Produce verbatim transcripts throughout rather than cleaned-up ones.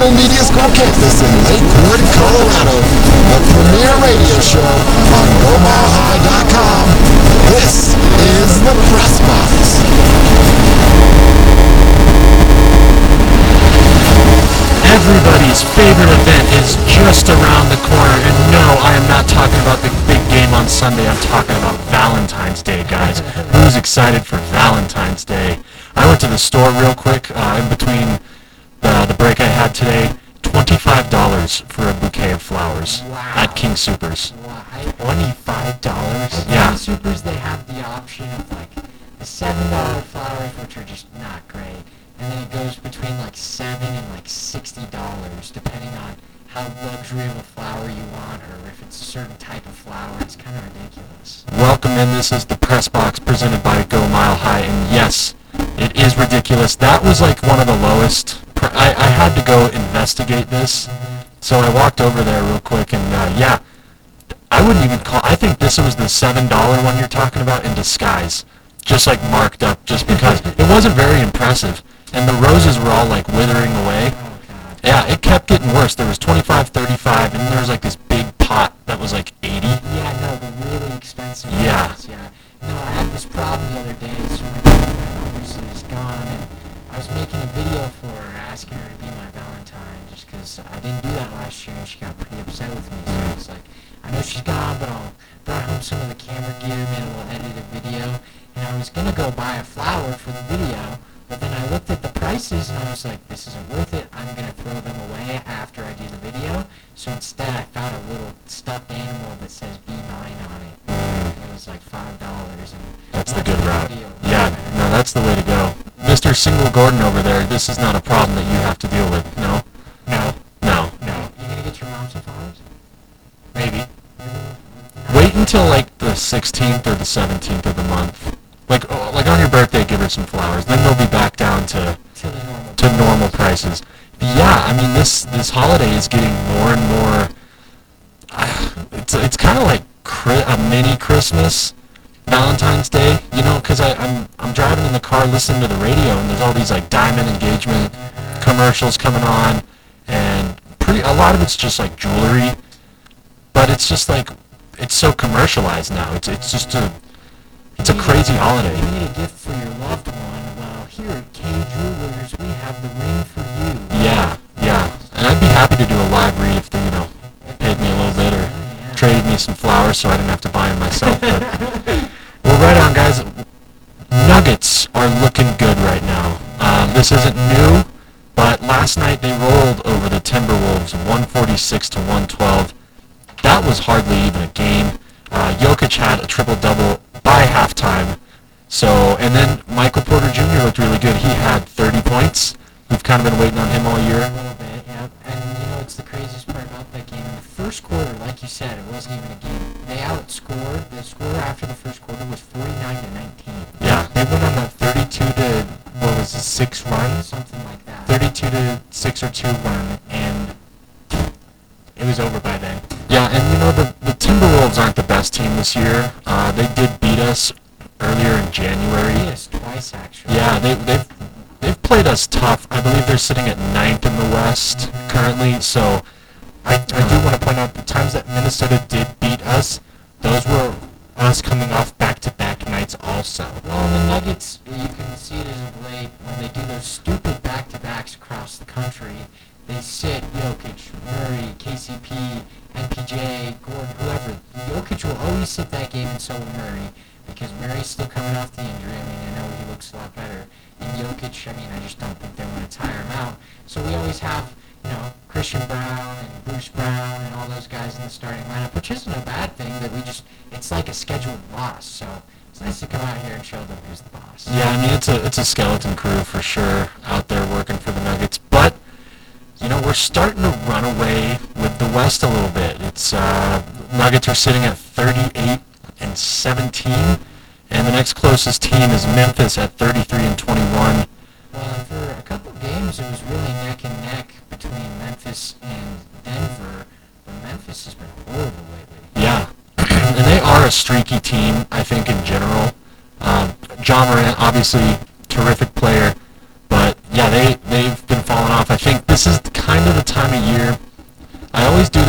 Colorado Media School campus in Lakewood, Colorado. The premier radio show on go mile high dot com. This is the Press Box. Everybody's favorite event is just around the corner, and no, I am not talking about the big game on Sunday. I'm talking about Valentine's Day, guys. Who's excited for Valentine's Day? I went to the store real quick uh, in between the, the break I had today. twenty-five dollars for a bouquet of flowers Wow. at King Soopers. Wow. I- Twenty-five dollars. At Yeah. King Soopers, they have the option of like the seven dollar flowers, which are just not great, and then it goes between like seven and like sixty dollars, depending on how luxury of a flower you want, or if it's a certain type of flower. It's kind of ridiculous. Welcome in. This is the Press Box presented by Go Mile High, and yes, it is ridiculous. That was like one of the lowest. Pr- I, I had to go investigate this, so I walked over there real quick, and uh, yeah, I wouldn't even call. I think this was the seven dollar one you're talking about in disguise, just like marked up, just because it wasn't very impressive, and the roses were all like withering away. Oh God. Yeah, it kept getting worse. There was twenty-five, thirty-five, and there was like this big pot that was like eighty. Yeah, no, the really expensive Yeah. ones, yeah. No, I had this problem the other day, so my girlfriend obviously is gone, and I was making a video for her, asking her to be my Valentine, just because I didn't do that last year, and she got pretty upset with me, so I was like, I know she's gone, but I'll brought home some of the camera gear, made a little edited video, and I was going to go buy a flower for the video, but then I looked at the prices, and I was like, this isn't worth it, I'm going to throw them away after I do the video, so instead I found a little stuffed animal that says Be Mine on it, and it was like five dollars, and That's the not good a big route. deal. Yeah, no, that's the way to go. Mister Single Gordon over there, this is not a problem that you have to deal with, no? No, No. no, You gonna get your mom some flowers? maybe. Wait until like the sixteenth or the seventeenth of the month. Like, oh, like on your birthday, give her some flowers. Then they'll be back down to, To the normal. to normal prices. But yeah, I mean, this, this holiday is getting more and more, uh, it's, it's kind of like cri- a mini Christmas, Valentine's Day, you know, because I'm, I'm driving in the car listening to the radio, and there's all these like diamond engagement commercials coming on, and pretty, a lot of it's just like jewelry, but it's just like, it's so commercialized now. It's, it's just a, it's a crazy holiday. You need a gift for your loved one. Well, here at K Jewelers, we have the ring for you. Yeah, yeah. And I'd be happy to do a live read if they, you know, paid me a little bit or Yeah. traded me some flowers so I didn't have to buy them myself. But well, right on, guys. Nuggets are looking good right now. Um, this isn't new, but last night they rolled over the Timberwolves one forty-six to one twelve. That was hardly even a game. Uh, Jokic had a triple-double by halftime. So, and then Michael Porter Junior looked really good. He had thirty points. We've kind of been waiting on him all A year. little bit, yeah. And you know what's the craziest part about that game? In the first quarter, like you said, it wasn't even a game. They outscored. The score after the first quarter was forty-nine to nineteen. Yeah. They went on a thirty-two to, what was it, six run? Something like that. thirty-two to six or two run, and it was over by then. Yeah, and you know, the, the Timberwolves aren't the best team this year. Uh, they did beat us earlier in January. Yes, twice actually. Yeah, they, they've they've played us tough. I believe they're sitting at ninth in the West currently. So, I, I do want to point out the times that Minnesota did beat us, those were us coming off back-to-back nights also. Well, the Nuggets, you can see it as of late, when they do those stupid back-to-backs across the country, they sit Jokic, Murray, K C P, M P J, Gordon, whoever. Jokic will always sit that game, and so will Murray, because Murray's still coming off the injury. I mean, I know he looks a lot better. And Jokic, I mean, I just don't think they want to tire him out. So we always have, you know, Christian Brown and Bruce Brown and all those guys in the starting lineup, which isn't a bad thing, that we just, it's like a scheduled loss. So it's nice to come out here and show them who's the boss. yeah, I mean, it's a it's a skeleton crew for sure out there working for the Nuggets. But you know, we're starting to run away with the West a little bit. It's uh, Nuggets are sitting at thirty-eight and seventeen, and the next closest team is Memphis at thirty-three and twenty-one. Well, and for a couple games, it was really neck and neck between Memphis and Denver, but Memphis has been horrible lately. Yeah, and they are a streaky team, I think, in general. Um, John Morant, obviously, terrific player, but yeah, they, they've been falling off. I think this is kind of the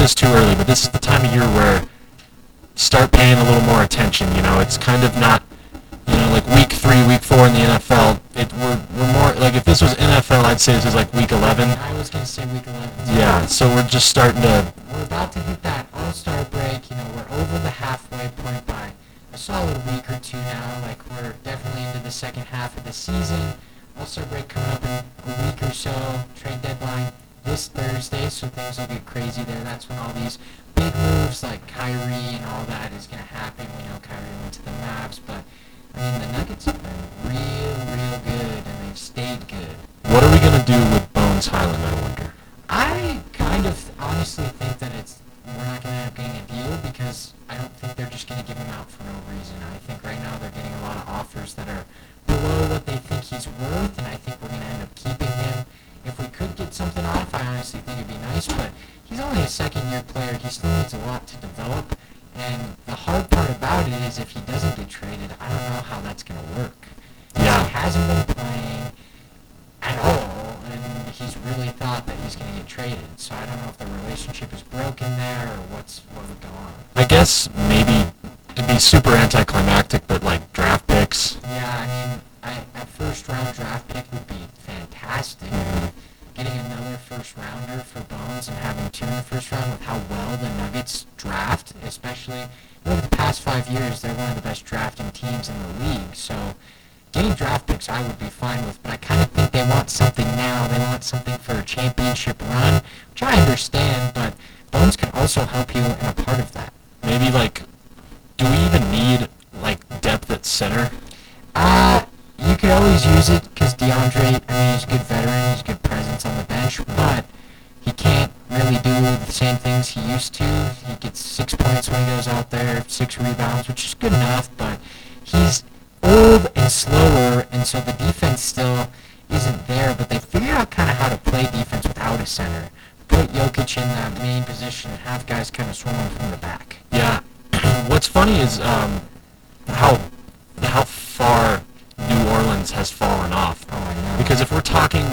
this too early, but this is the time of year where start paying a little more attention. You know, it's kind of not, you know, like week three, week four in the N F L. It we're we're more like if this was N F L, I'd say this is like week eleven. I was gonna say week eleven. Yeah, so we're just starting to. We're about to hit that All-Star break. You know, we're over the halfway point by a solid week or two now. Like we're definitely into the second half of the season. All-Star break coming up in a week or so. Trade deadline this Thursday, so things will get crazy there. That's when all these big moves like Kyrie and all that is going to happen. We know Kyrie went to the Mavs, but I mean the Nuggets have been real, real good, and they've stayed good. What are we gonna do with Bones Highland? I wonder. I kind of honestly think that it's we're not going to end up getting a deal because I don't think they're just going to give him out for no reason. I think right now they're getting a lot of offers that are below what they think he's worth, and I think we're going to end up keeping him. If we could get something off, I honestly think it'd be nice, but he's only a second-year player. He still needs a lot to develop, and the hard part about it is if he doesn't get traded, I don't know how that's going to work. Yeah. He hasn't been playing at all, and he's really thought that he's going to get traded, so I don't know if the relationship is broken there or what's what would go on. I guess maybe it'd be super anticlimactic, but like draft picks. Yeah, I mean, I, a first-round draft pick would be fantastic. Getting another first-rounder for Bones and having two in the first round with how well the Nuggets draft, especially over the past five years, they're one of the best drafting teams in the league. So getting draft picks I would be fine with, but I kind of think they want something now. They want something for a championship run, which I understand, but Bones can also help you in a part of that. Maybe like, do we even need like depth at center? Uh, you could always use it because DeAndre, I mean, he's a good veteran, he's a good presence on the bench, but he can't really do the same things he used to. He gets six points when he goes out there, six rebounds, which is good enough, but he's old and slower, and so the defense still isn't there, but they figured out kind of how to play defense without a center. Put Jokic in that main position and have guys kind of swarming from the back. Yeah. What's funny is um, how how far New Orleans has fallen off. Oh, I know. Because if we're talking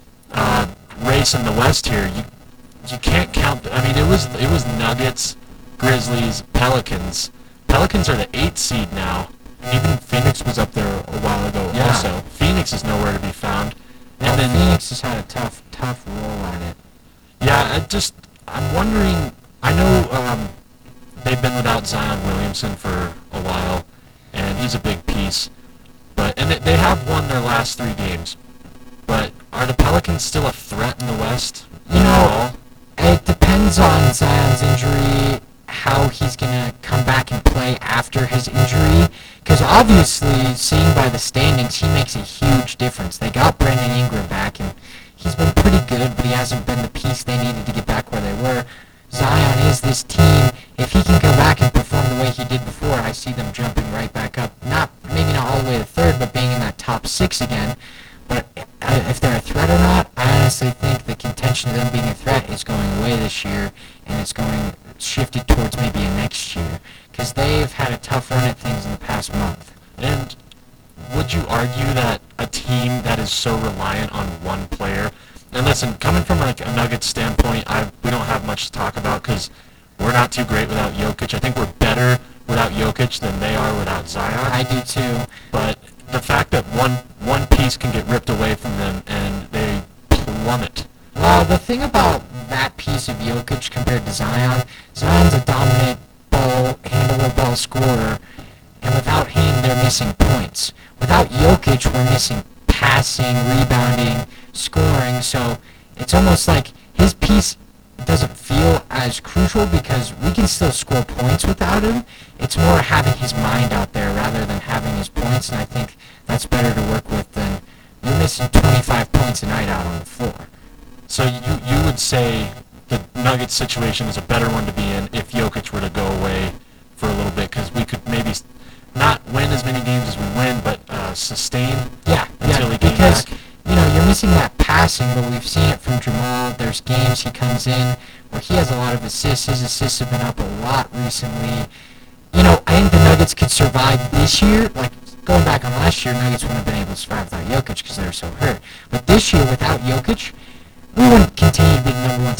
uh, race in the West here, you you can't count. I mean, it was it was Nuggets, Grizzlies, Pelicans. Pelicans are the eighth seed now. Even Phoenix was up there a while ago Yeah. also. Phoenix is nowhere to be found. Well, And then Phoenix has had a tough, tough roll at it. yeah, I just I'm wondering. I know um, they've been without Zion Williamson for a while, and he's a big piece. But and they, they have won their last three games. But are the Pelicans still a threat in the West? You know, it depends on Zion's injury, how he's going to come back and play after his injury. Because obviously, seeing by the standings, he makes a huge difference. They got Brandon Ingram back, and he's been pretty good, but he hasn't been the piece they needed to get back where they were. Zion is this team. If he can come back and perform the way he did before, I see them jumping right back up. Not maybe not all the way to third, but being in that top six again. But uh, if they're a threat or not, I honestly think the contention of them being a threat is going away this year, and it's going shifted towards maybe a next year, because they've had a tough run at things in the past month. And would you argue that a team that is so reliant on one player, and listen, coming from like a Nuggets standpoint, I we don't have much to talk about because we're not too great without Jokic. I think we're better without Jokic than they are without Zion. I do too. But the fact that one one piece can get ripped away from them and they plummet. Well, the thing about that piece of Jokic compared to Zion, Zion's a dominant ball handler, ball scorer, and without him, they're missing points. Without Jokic, we're missing passing, rebounding, scoring, so it's almost like his piece doesn't feel as crucial because we can still score points without him. It's more having his mind out there rather than having his points, and I think that's better to work with than you're missing twenty-five points a night out on the floor. So you you would say the Nuggets situation is a better one to be in if Jokic were to go away for a little bit, because we could maybe s- not win as many games as we win, but uh, sustain Yeah, until yeah, he came because back. you know you're missing that passing, but we've seen it from Jamal. There's games he comes in where he has a lot of assists. His assists have been up a lot recently. You know, I think the Nuggets could survive this year. Like going back on last year, Nuggets wouldn't have been able to survive without Jokic because they were so hurt. But this year, without Jokic, we wouldn't continue to be the number one team in the West.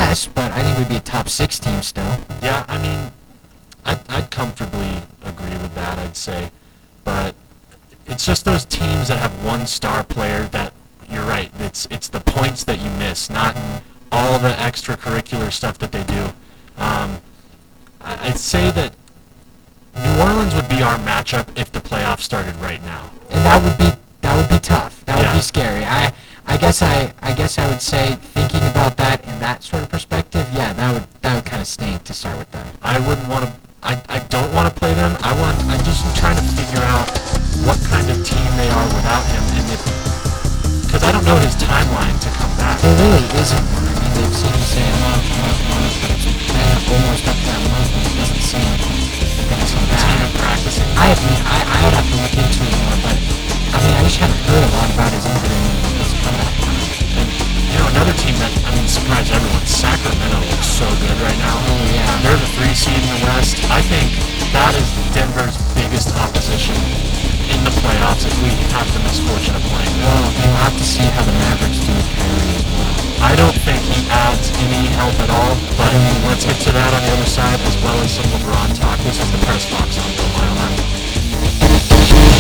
West, but I think we'd be a top six team still. Yeah, I mean, I'd, I'd comfortably agree with that, I'd say. But it's just those teams that have one star player that, you're right, it's it's the points that you miss, not all the extracurricular stuff that they do. Um, I- I'd say that New Orleans would be our matchup if the playoffs started right now. And that would be that would be tough. That would Yeah. be scary. I I guess I I guess I would say, thinking about that in that sort of perspective, yeah, that would that would kind of stink to start with that. I wouldn't want to. I, I don't want to play them. I want. I'm just trying to figure out what kind of team they are without him, and if because I don't know his timeline to come back. There really isn't one. I mean, they've seemed to say a month, month, month, but it's been almost up to that month, and it doesn't seem like they're going to come Team back. of practicing. I have I I would have to look into it more, but I mean, I just haven't heard a lot about his injury and his comeback. And you know, another team that I mean surprised everyone. Sacramento looks so good right now. Oh yeah. They're the three seed in the West. I think that is Denver's biggest opposition in the playoffs if we have the misfortune of playing them. Well, we'll have to see how the Mavericks do with Kyrie as well. I don't think he adds any help at all, but let's get to that on the other side as well as some LeBron talk. This is the Press Box on Bill Mile Line.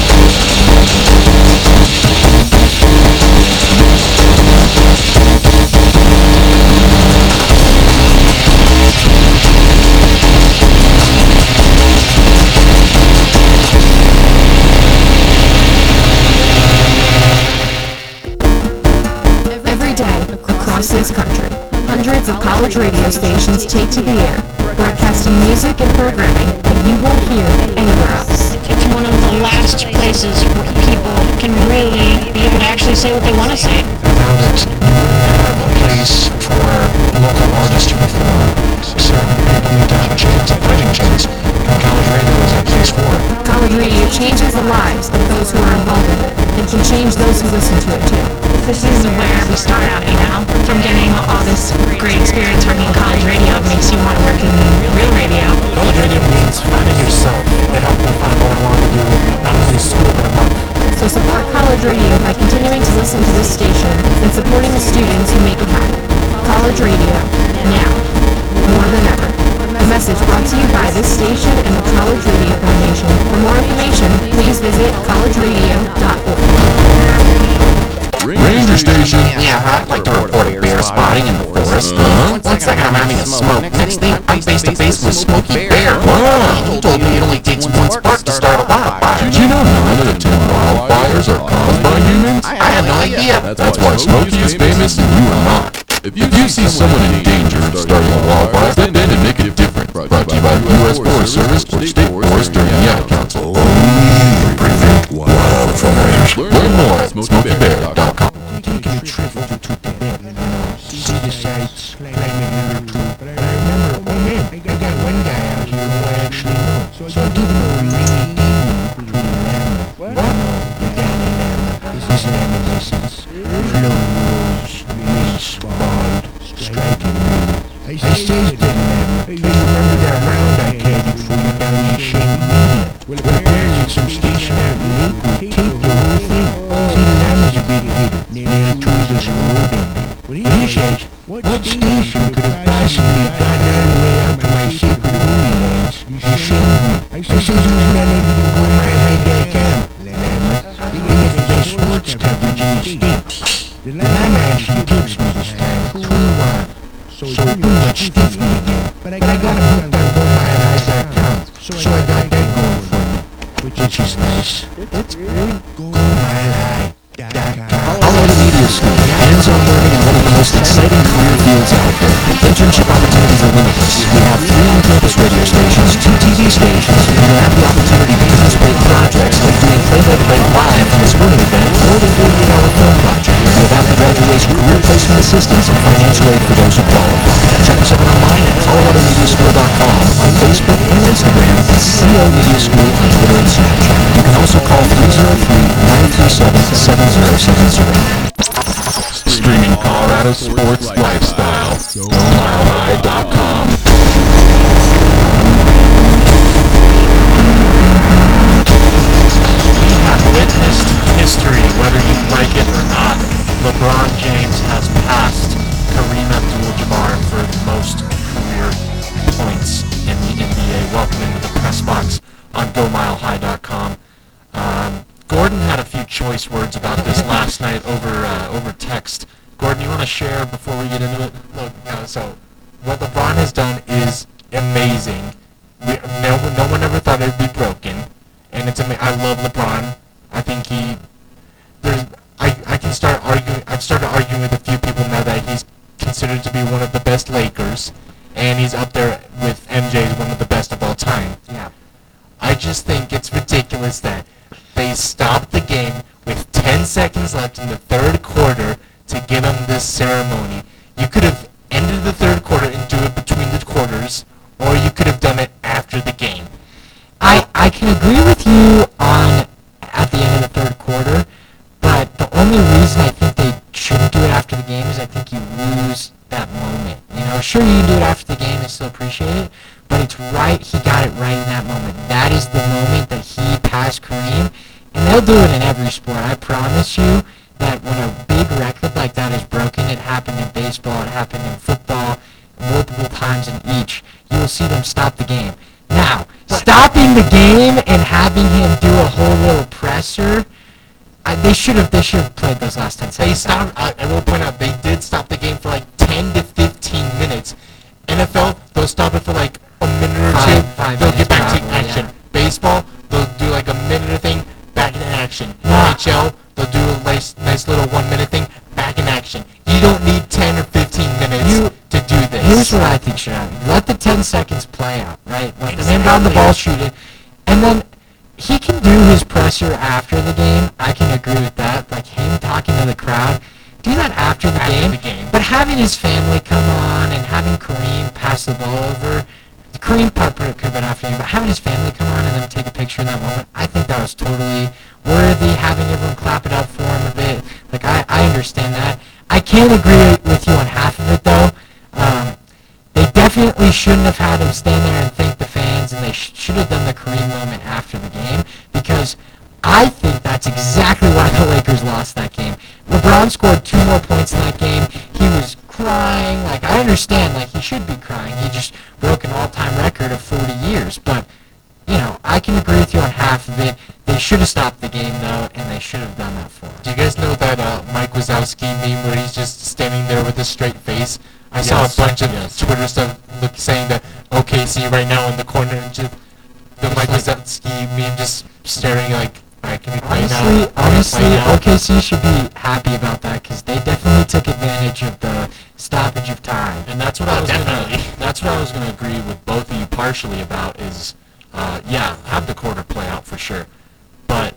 Every day, across this country, hundreds of college radio stations take to the air, broadcasting music and programming that you won't hear anywhere else. It's one of the last places where people can really be able to actually say what they want to say. Without it, you wouldn't have a place for local artists to perform. Certain people need to have a chance, a fighting chance, and college radio is that place for it. College radio changes the lives of those who are involved in it, and can change those who listen to it too. This is where we start out, you know, from getting all this great experience working in college radio. It makes you want to work in real radio. College radio means finding yourself. It helped me find what I wanted to do, not only school, but in life. So support college radio by continuing to listen to this station and supporting the students who make it happen. College radio, now, more than ever. A message brought to you by this station and the College Radio Foundation. For more information, please visit college radio dot org. Ranger Station. Yeah, I'd like to report a bear spotting in the forest. Uh-huh. One second I'm having a smoke. Next thing, I'm face to face with Smokey Bear. Wow. He told me it only takes one spark to start a wildfire. Did you know nine out of ten wildfires are caused by humans? I had no idea. That's why Smokey is famous and you are not. If you see someone in danger starting a wildfire, then then and make it different. Brought to you by the U S Forest Service or State Forest during the Ad Council. Only prevent wildfires. Learn more at smokey bear dot com. Taking a trip over to Tibet, you know, see the sights, climb a hill or two. But I remember, oh man, I got one guy out here who I actually know. So I give him a ringy ding between Lama, you know, the Dalai Lama, his Islamic license, flow rules, race, bald, striking me. I says to Lama, hey, you remember that round I carried for you down in Shangri-La? Well, apparently some station out in Lakewood taped the whole thing. See, Lama's a big hitter. Nearly two of us road ending. But he says, what station could have possibly gotten all the way out to my sacred holy lands? You shame me. I says, who's none other than Go My High dot com, Lama. They get the best sports coverage in the state. The Lama actually gives me this time two to one. So it pretty much stiffed me again. But I got a book on Go My High dot com. So I got that going for me, which is nice. That's good. Go My High. Colorado Media School, hands-on learning in one of the most exciting career fields out there. Internship opportunities are limitless. We have three on-campus radio stations, two T V stations, and you have the opportunity to participate in projects like doing play-by-play live from a sporting event or the forty-eight hour film project. We have after graduation career placement assistance and financial aid for those who qualify. Check us out online at colorado media school dot com, on Facebook and Instagram, and C O Media School on Twitter and Snapchat. You can also call three oh three, nine three seven, seven oh seven oh. Streaming Colorado sports lifestyle. Go mile high dot com. We have witnessed history, whether you like it or not. LeBron James has passed Kareem Abdul-Jabbar for famous words about this last night over uh, over text. Gordon, you want to share before we get into it? Look, no, so what LeBron has done is amazing. We, no, no one ever thought it would be broken, and it's ama- I love LeBron. I think he there's I, I can start arguing. I've started arguing with a few people now that he's considered to be one of the best Lakers, and he's up there with M J as one of the best of all time. Yeah. I just think it's ridiculous that they stopped the game with ten seconds left in the third quarter to give him this ceremony. You could have ended the third quarter and do it between the quarters, or you could have done it after the game. I, I can agree with you on at the end of the third quarter, but the only reason I think they shouldn't do it after the game is I think you lose that moment. You know, sure you can do it after the game and still appreciate it, but it's right, he got it right in that moment. That is the moment that he passed Kareem, and they'll do it in every sport. I promise you that when a big record like that is broken, it happened in baseball, it happened in football, multiple times in each, you will see them stop the game. Now, stopping the game and having him do a whole little presser, I, they should have they should have played those last ten They seconds. stopped. I, I will point out they did stop the game for like ten to fifteen minutes. N F L, they'll stop it for like a minute or Five- two. five they'll minutes get back to probably, action. yeah. Baseball, they'll do like a minute or thing, back in action. Yeah. N H L, they'll do a nice, nice little one minute thing, back in action. You don't need ten or fifteen minutes You- to do this. Here's what I think should happen. Let the ten seconds play out, right? Let the man down the ball, shoot it, and then he can do his presser after the game. I can agree with that. Like him talking to the crowd. Do that after the, After game. the game. But having his family come on and having Kareem pass the ball over, the Kareem part could have been after him, but having his family come on and then take a picture in that moment, I think that was totally worthy. Having everyone clap it up for him a bit. Like, I, I understand that. I can't agree with you on half of it, though. Um, they definitely shouldn't have had him stand there and thank the fans, and they sh- should have done the Kareem moment after the game, because I think that's exactly why the Lakers lost that game. LeBron scored two more points in that game. He was crying. Like, I understand, like, he should be crying. He just broke an all-time record of forty years, but, you know, I can agree with you on half of it. They should have stopped the game, though, and they should have done that for him. Do you guys know that uh, Mike Wazowski meme where he's just standing there with a straight face? I saw Yes, a bunch of yes. Twitter stuff look, saying that O K C right now in the corner, and just the Mike like- Wazowski meme just staring like, all right, can we play now? Honestly, Can we honestly, play now?" O K C should be happy about that because they definitely took advantage of the stoppage of time. And that's what Oh, I was definitely. gonna. That's what I was gonna agree with both of you partially about is, uh, yeah, have the quarter play out for sure, but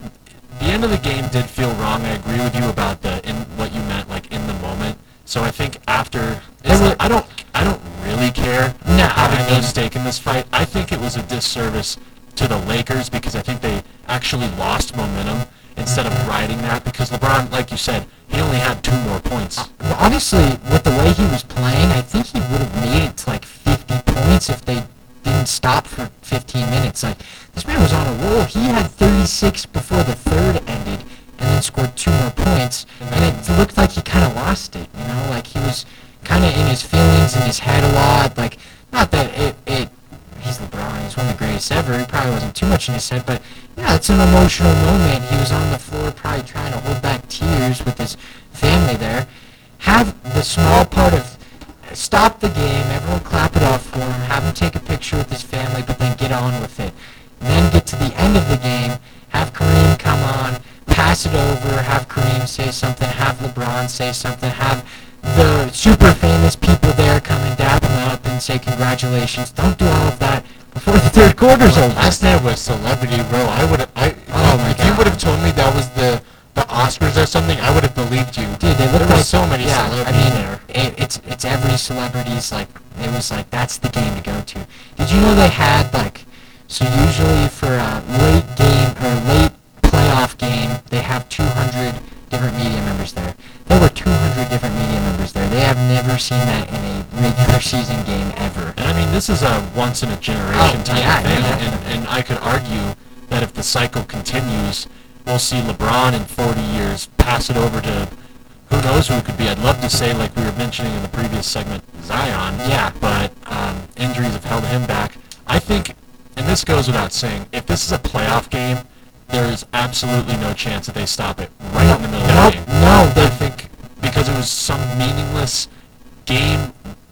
the end of the game did feel wrong. I agree with you about the in what you meant, like in the moment. So I think after, it's were- like, I don't, I don't really care No, having I no mean- stake in this fight. I think it was a disservice to the Lakers because I think they actually lost momentum instead of riding that because LeBron, like you said, he only had two more points. Well, honestly, with the way he was playing, I think he would have made it to like fifty points if they didn't stop for fifteen minutes. Like, this man was on a roll. He had thirty-six before the third ended and then scored two more points. And it looked like he kind of lost it, you know? Like, he was kind of in his feelings, in his head a lot. Like, not that it, it he's LeBron. He's one of the greatest ever. He probably wasn't too much in his head, but yeah, it's an emotional moment. He was on the floor probably trying to hold back tears with his family there. Have the small part of stop the game, everyone clap it off for him, have him take a picture with his family, but then get on with it. And then get to the end of the game, have Kareem come on, pass it over, have Kareem say something, have LeBron say something, have the super famous people there come and dap him up and say congratulations. Don't do all of that before the third quarter's over. Last night was Celebrity Row. I would have. I Oh my if you God. would have told me that was the the Oscars or something, I would have believed you. Dude, they look there like were so many yeah, celebrities I mean, there. It, it's it's every celebrity's like it was like that's the game to go to. Did you know they had like so usually for a late game or late playoff game they have two hundred different media members there. There were two hundred different media members there. They have never seen that in a regular season game ever. And I mean, this is a once in a generation Oh, type yeah, of thing, yeah. and, and I could argue that if the cycle continues, we'll see LeBron in forty years pass it over to who knows who it could be. I'd love to say, like we were mentioning in the previous segment, Zion. Yeah. But um, injuries have held him back. I think, and this goes without saying, if this is a playoff game, there is absolutely no chance that they stop it right in the middle Nope, of the game. no, I think because it was some meaningless game,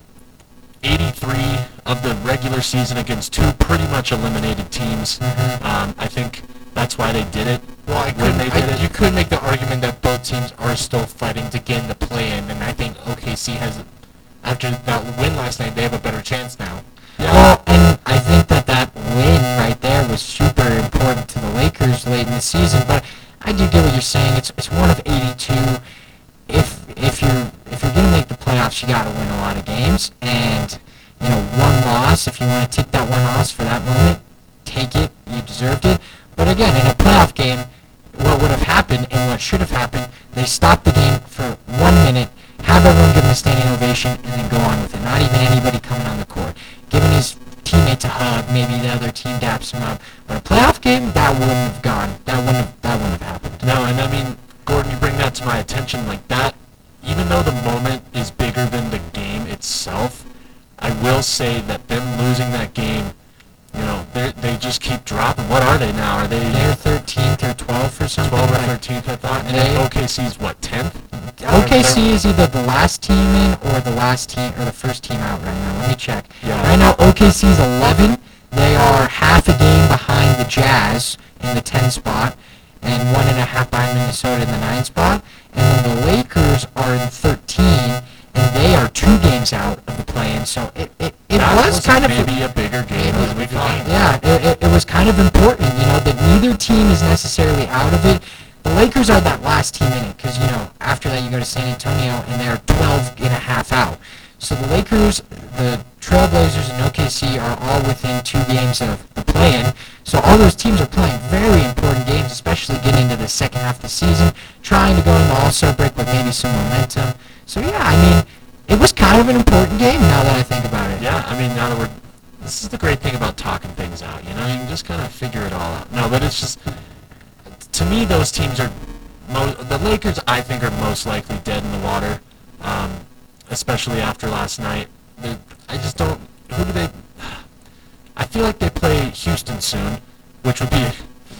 eighty-three of the regular season against two pretty much eliminated teams. Mhm. Um, I think that's why they did it. Well, I when could, they I, did it. you could make the argument that both teams are still fighting to get in the play-in, and I think O K C has, after that win last night, they have a better chance now. Yeah. Well, and I think that that win right there was super important to the Lakers late in the season. But I do get what you're saying. It's it's one of eighty-two. If if you're if you're gonna make the playoffs, you gotta win a lot of games. And you know, one loss. If you want to take that one loss for that moment, take it. You deserved it. But again, in a playoff game, what would have happened and what should have happened, they stopped the game for one minute, have everyone give him a standing ovation, and then go on with it. Not even anybody coming on the court. Giving his teammates a hug, maybe the other team daps him up. But a playoff game, that wouldn't have gone. That wouldn't have, that wouldn't have happened. No, and I mean, Gordon, you bring that to my attention like that. Even though the moment is bigger than the game itself, I will say that them losing that game, you know, they they just keep dropping. What are they now? Are they They're thirteenth or twelfth or something. twelve or like- thirteenth? I thought. And They- then O K C's what, tenth? O K C is either the last team in or the last team or the first team out right now. Let me check. Yeah. Right now, O K C is eleven. They are half a game behind the Jazz in the ten spot, and one and a half behind Minnesota in the nine spot. And then the Lakers are in thirteen, and they are two games out of the play-in. So it it, it That was kind of maybe a bigger game It was- than we thought. yeah, it, it, it was kind of important, you know, that neither team is necessarily out of it. The Lakers are that last team in it because, you know, after that you go to San Antonio and they're twelve and a half out. So the Lakers, the Trailblazers, and O K C are all within two games of the play-in. So all those teams are playing very important games, especially getting into the second half of the season, trying to go into All-Star break with maybe some momentum. So yeah, I mean, it was kind of an important game now that I think about it. Yeah, I mean, now that we're, this is the great thing about talking things out, you know, you can just kind of figure it all out. No, but it's just, to me, those teams are, mo- the Lakers, I think, are most likely dead in the water, um, especially after last night. They're, I just don't, who do they, I feel like they play Houston soon, which would be a,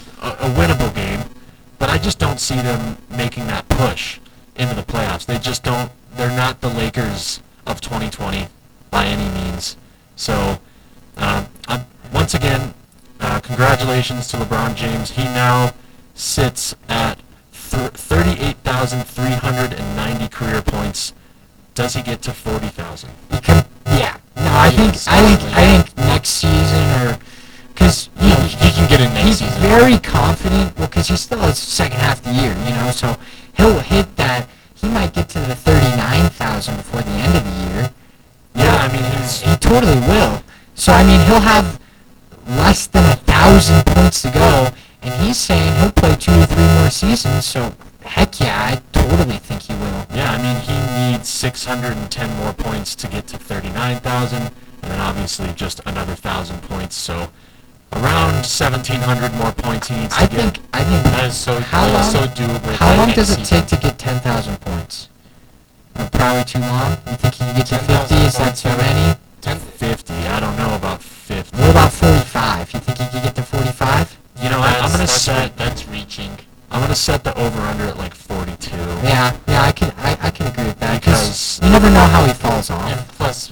a winnable game, but I just don't see them making that push into the playoffs. They just don't, they're not the Lakers of twenty twenty by any means. So, uh, I'm, once again, uh, congratulations to LeBron James. He now sits at th- thirty-eight thousand three hundred ninety career points. Does he get to forty thousand? He can, yeah. No, I think I think I think next season or because you know He can get in next he's season. very confident. Well, because he still has the second half of the year, you know, so he'll hit that. He might get to the thirty-nine thousand before the end of the year. Yeah, I mean, he's He totally will. So I mean, he'll have less than a thousand points to go, and he's saying he'll play two to three more seasons. So heck yeah, I totally think he will. Yeah, I mean, he needs six hundred ten more points to get to thirty-nine thousand, and then obviously just another one thousand points, so around seventeen hundred more points he needs to I get. think I think That is so, How that is long- so doable. How by long next does it season. take to get ten thousand points? Uh, Probably too long. You think you can get to ten thousand fifty? Is that points, too yeah. many? ten fifty, I don't know about fifty. What about forty-five? You think you could get to forty-five? You know, I, I'm That's- gonna that's set re- that's reaching. I'm gonna set the over/under at like forty-two. Yeah, yeah, I can I, I can agree with that because Because- you never know how he falls And off. plus,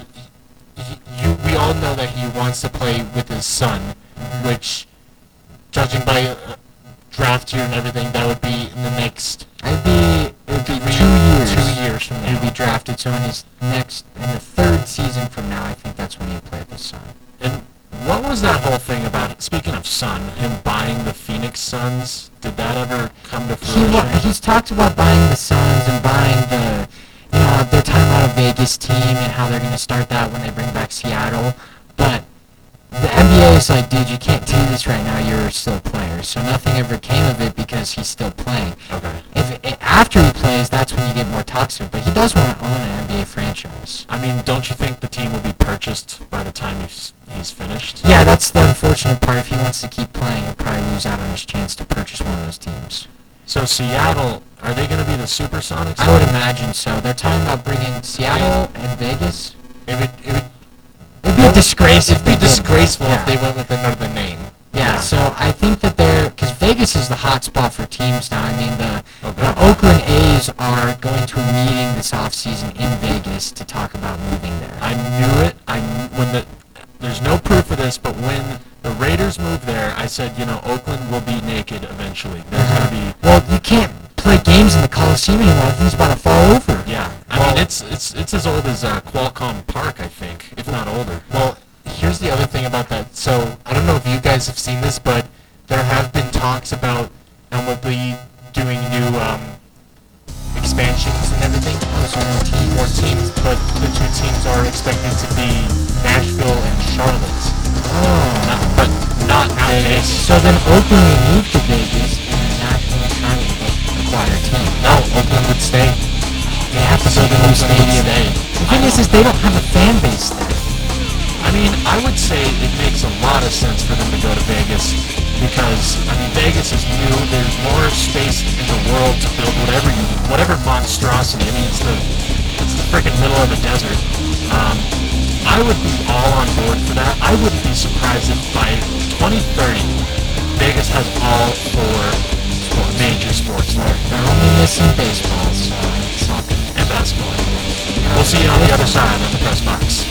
y- you we all know that he wants to play with his son, which, judging by uh, draft year and everything, that would be in the next It'd be it'd be three- two years. Two years from He'd now. be drafted. So in his next in the third season from now, I think that's when he'd play with his son. And what was that whole thing about? Speaking of Sun, him buying the Phoenix Suns. Did that ever come to He fruition? wa- he's talked about buying the Suns and buying the, you know, they're talking about a Vegas team and how they're going to start that when they bring back Seattle. But the N B A is like, dude, you can't do this right now. You're still a player. So nothing ever came of it because he's still playing. Okay. If it, after he plays, that's when you get more talks of it. But he does want to own an N B A franchise. I mean, don't you think the team will be purchased by the time he's he's finished? Yeah, that's the unfortunate part. If he wants to keep playing, he'll probably lose out on his chance to purchase one of those teams. So Seattle, are they going to be the Supersonics? I would imagine so. They're talking about bringing Seattle and Vegas. It would it would It'd be a disgrace if it'd be they did. disgraceful Yeah. if they went with another name. Yeah, Yeah. so I think that they're, because Vegas Vegas is the hot spot for teams now. I mean, the, the Oakland A's are going to a meeting this offseason in Vegas to talk about moving there. I knew it. I kn- when the there's no proof of this, but when the Raiders moved there, I said, you know, Oakland will be naked eventually. There's gonna be Well, you can't play games in the Coliseum anymore. Everything's about to fall over. yeah. I mean, it's it's it's as old as uh, Qualcomm Park, I think, if not older. Well, here's the other thing about that. So I don't know if you guys have seen this, but there have been talks about M L B doing new um, expansions and everything. So more teams, but the two teams are expected to be Nashville and Charlotte. Oh. Not, but not Vegas. So then Oakland will move to Vegas and Nashville and Charlotte will acquire a team. No, Oakland would stay. They have to build a new stadium. The thing is, is they don't have a fan base there. I mean, I would say it makes a lot of sense for them to go to Vegas because, I mean, Vegas is new. There's more space in the world to build whatever you, whatever monstrosity. I mean, it's the, it's the freaking middle of the desert. Um, I would be all on board for that. I wouldn't be surprised if by twenty thirty, Vegas has all four sport, major sports there. They're only missing baseball, so soccer. And basketball. We'll see you on the other side of the press box.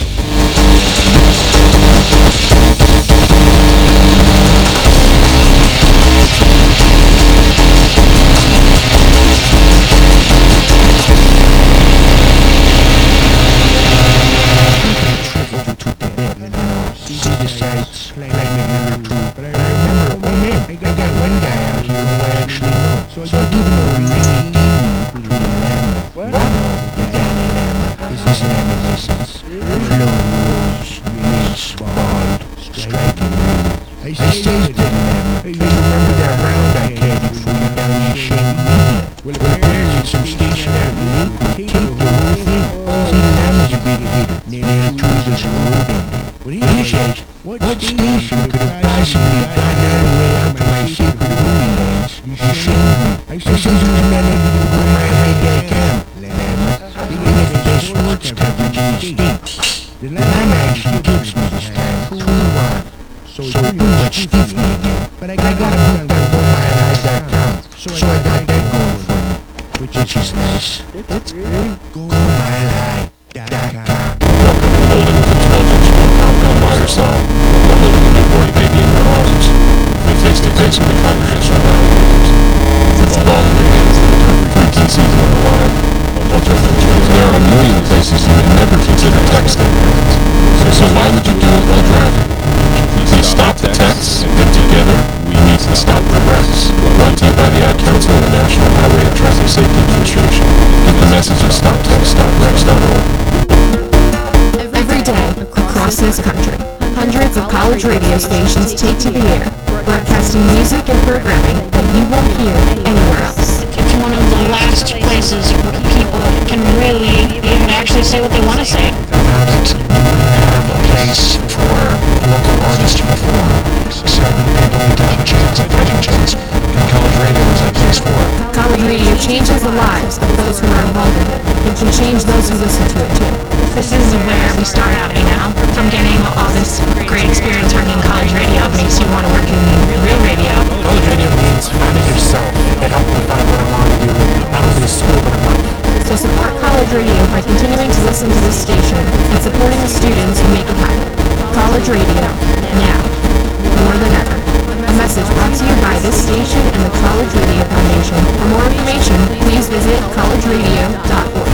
See the sights, claiming number two. But I remember, oh man, I got one guy out here who I actually know. So I give him a ring between them. What? The guy named Emma. His name is Essence. Flows, meets bald, striking me. I says to them, hey, you remember that round I carried for you down in Shane Media? Well, apparently some station out in Lincoln taped the whole thing. See, Emma's a big hitter, named Tweezer's road ending. Well, he says, what station could have possibly gotten all the way out to my secret movie lands? You shame me. I says, who's none of you go my high dot com, Lamb. They get the best sports coverage in the state. The Lamb actually gives me this time two to one. So it's pretty much stiff me again. But I got a book on go my high dot com. So I got that going for me, which is nice. That's good. go my high dot com. Holding with intelligence will outcome by your side. One living in your boy, baby in your arms. We face to face with the congregation of our leaders. It's all the weekends that return for three key season on the line. There are a million places you would never consider texting. So, so why would you do it while driving? Please stop the texts and get together. We need to stop the wrecks. Brought to you by the Ad Council and the National Highway and Traffic Safety Administration. Get the message at stop text stop wrecks dot org. Every day, across this country, hundreds of college radio stations take to the air, broadcasting music and programming that you won't hear anywhere else. It's one of the last places where people can really even actually say what they want to say. Now that you have a place for local artists to perform, certain people need to have a chance, a fighting chance, and college radio is that place for it. College radio changes the lives of those who are involved in it. It can change those who listen to it too. This is where we start out, you know, from getting all this great experience working in college radio makes you want to work in real radio. College radio means finding yourself. It helped me find what I want to do, not only in school, but in life. So support college radio by continuing to listen to this station and supporting the students who make it happen. College radio, now, more than ever. A message brought to you by this station and the College Radio Foundation. For more information, please visit college radio dot org.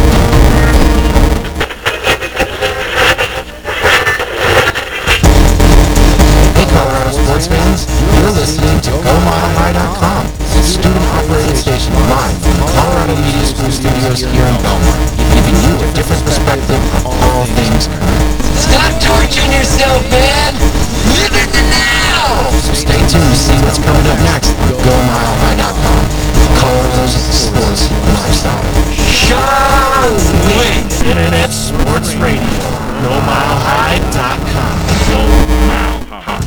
Hey Colorado sports fans, you're listening to Go Mile High dot com, the student-operated station live from the Colorado Media School studios here in Belmont, giving you a different perspective on all things current. Stop torturing yourself, man! Live in the now! So stay tuned to see what's coming up next on Go Mile High dot com, Colorado's sports lifestyle. Charlie! Internet Sports Radio. Go Mile High dot com. Go Mile High.